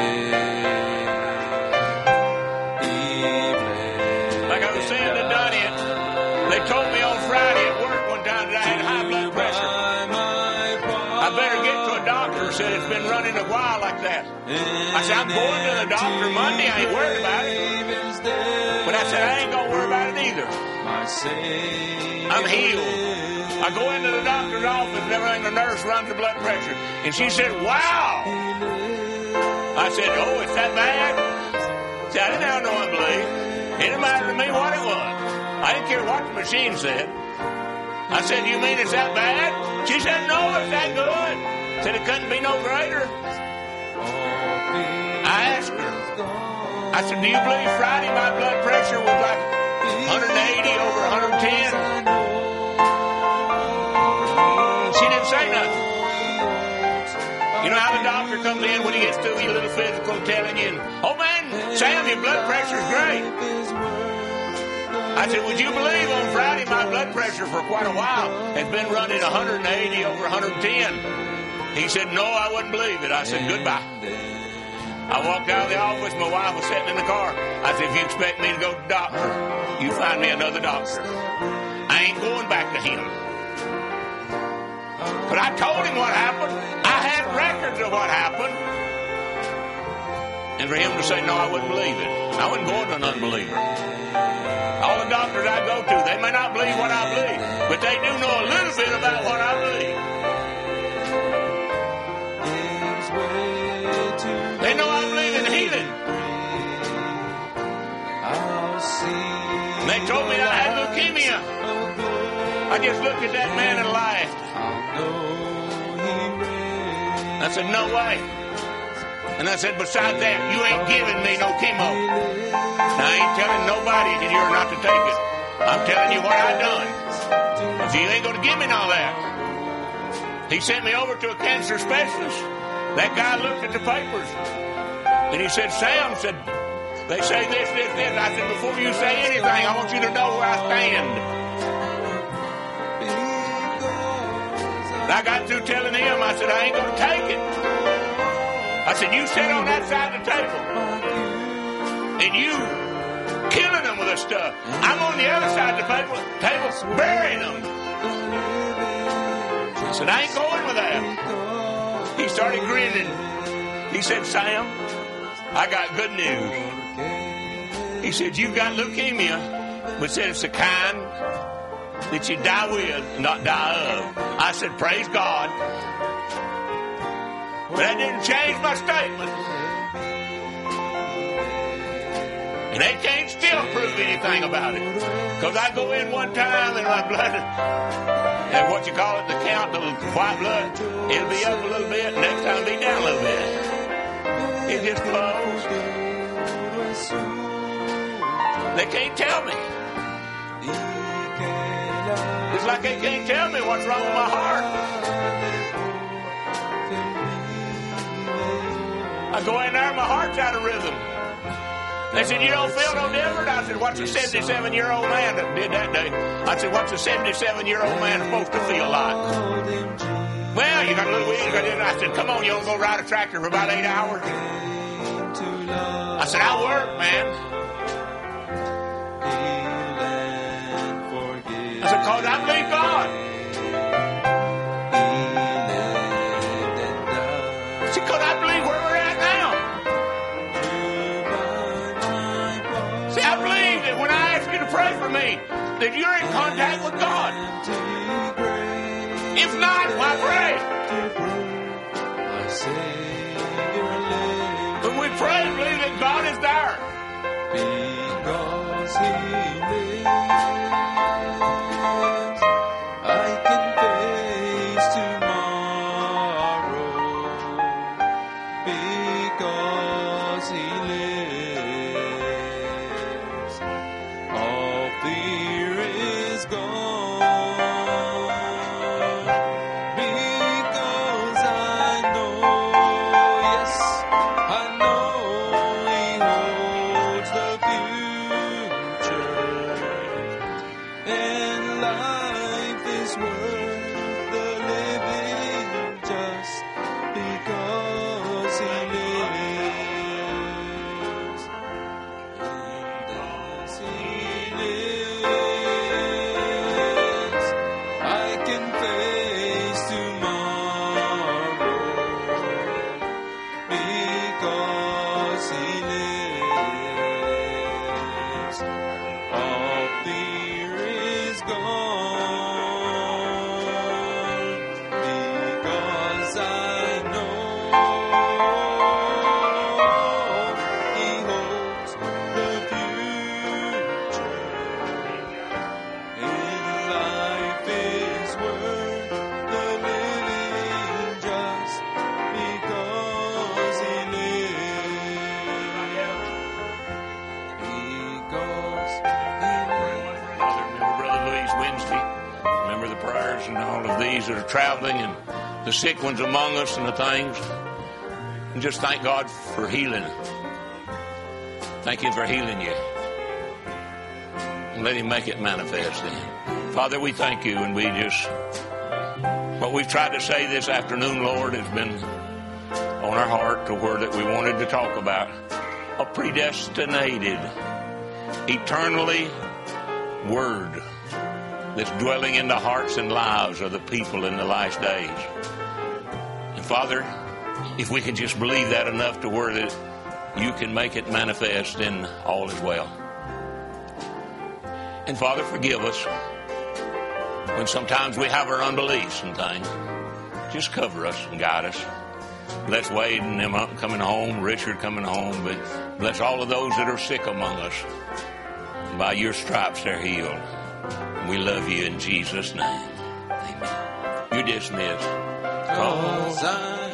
Like I was saying to Donnie, they told me on Friday at work one time that I had high blood pressure. I better get to a doctor. Said it's been running a while like that. I said, I'm going to the doctor Monday. I ain't worried about it. But I said, I ain't going to worry about it either. I'm healed. I go into the doctor's office and everything, the nurse runs the blood pressure. And she said, wow. I said, oh, it's that bad? See, I didn't have no unbelief. It didn't matter to me what it was. I didn't care what the machine said. I said, you mean it's that bad? She said, no, it's that good. Said it couldn't be no greater. I asked her. I said, do you believe Friday my blood pressure was like one eighty over one ten? She didn't say nothing. You know how the doctor comes in when he gets through your little physical telling you, oh man, Sam, your blood pressure's great. I said, would you believe on Friday my blood pressure for quite a while has been running one eighty over one ten? He said, no, I wouldn't believe it. I said, goodbye. I walked out of the office. My wife was sitting in the car. I said, if you expect me to go to the doctor, you find me another doctor. I ain't going back to him. But I told him what happened. I had records of what happened. And for him to say, no, I wouldn't believe it. I wasn't going to an unbeliever. All the doctors I go to, they may not believe what I believe, but they do know a little bit about what I believe. They know I believe in healing. They told me that I had leukemia. I just looked at that man and laughed. I said, no way. And I said, besides that, you ain't giving me no chemo. Now, I ain't telling nobody in here not to take it. I'm telling you what I done. But you ain't going to give me all that. He sent me over to a cancer specialist. That guy looked at the papers. And he said, Sam, said, they say this, this, this. I said, before you say anything, I want you to know where I stand. And I got through telling him, I said, I ain't going to take it. I said, you sit on that side of the table. And you killing them with this stuff. I'm on the other side of the table, table burying them. I said, I ain't going with that. He started grinning. He said, Sam, I got good news. He said, you've got leukemia, but said it's the kind that you die with, not die of. I said, praise God. But that didn't change my statement. And they can't still prove anything about it. Because I go in one time and my blood, and what you call it, the count, the white blood, it'll be up a little bit. Next time it'll be down a little bit. It just flows. They can't tell me. It's like they can't tell me what's wrong with my heart. I go in there, my heart's out of rhythm. They said, you don't feel no different? I said, what's a seventy-seven-year-old man that did that day? I said, what's a seventy-seven-year-old man supposed to feel like? Well, you got a little weed. You got it. I said, come on, you want to go ride a tractor for about eight hours? I said, I'll work, man. I said, because I believe God. I said, because I believe where we're at now. See, I believe that when I ask you to pray for me, that you're in contact with God. If not, why pray? When we pray, believe that God is there. Because He lives, I can face tomorrow. Because He lives, all fear is gone. Because I know, yes, I know He holds the future, and life is worth the living just because He lives. And as He lives, I can face tomorrow. Because He lives, all fear is gone. Because I know He holds the future, and life is worth the living just because He lives. Because He lives. Remember Brother Louis Wednesday. Remember the prayers and all of these that are traveling and the sick ones among us and the things. And just thank God for healing. Thank Him for healing you. And let Him make it manifest then. Father, we thank You, and we just, what we've tried to say this afternoon, Lord, has been on our heart to where that we wanted to talk about a predestinated, eternally Word that's dwelling in the hearts and lives of the people in the last days. And Father, if we can just believe that enough to where that You can make it manifest, then all is well. And Father, forgive us when sometimes we have our unbeliefs and things. Just cover us and guide us. Bless Wade and them coming home, Richard coming home, but bless all of those that are sick among us. By Your stripes they're healed. We love You in Jesus' name. Amen. You're dismissed. Cause I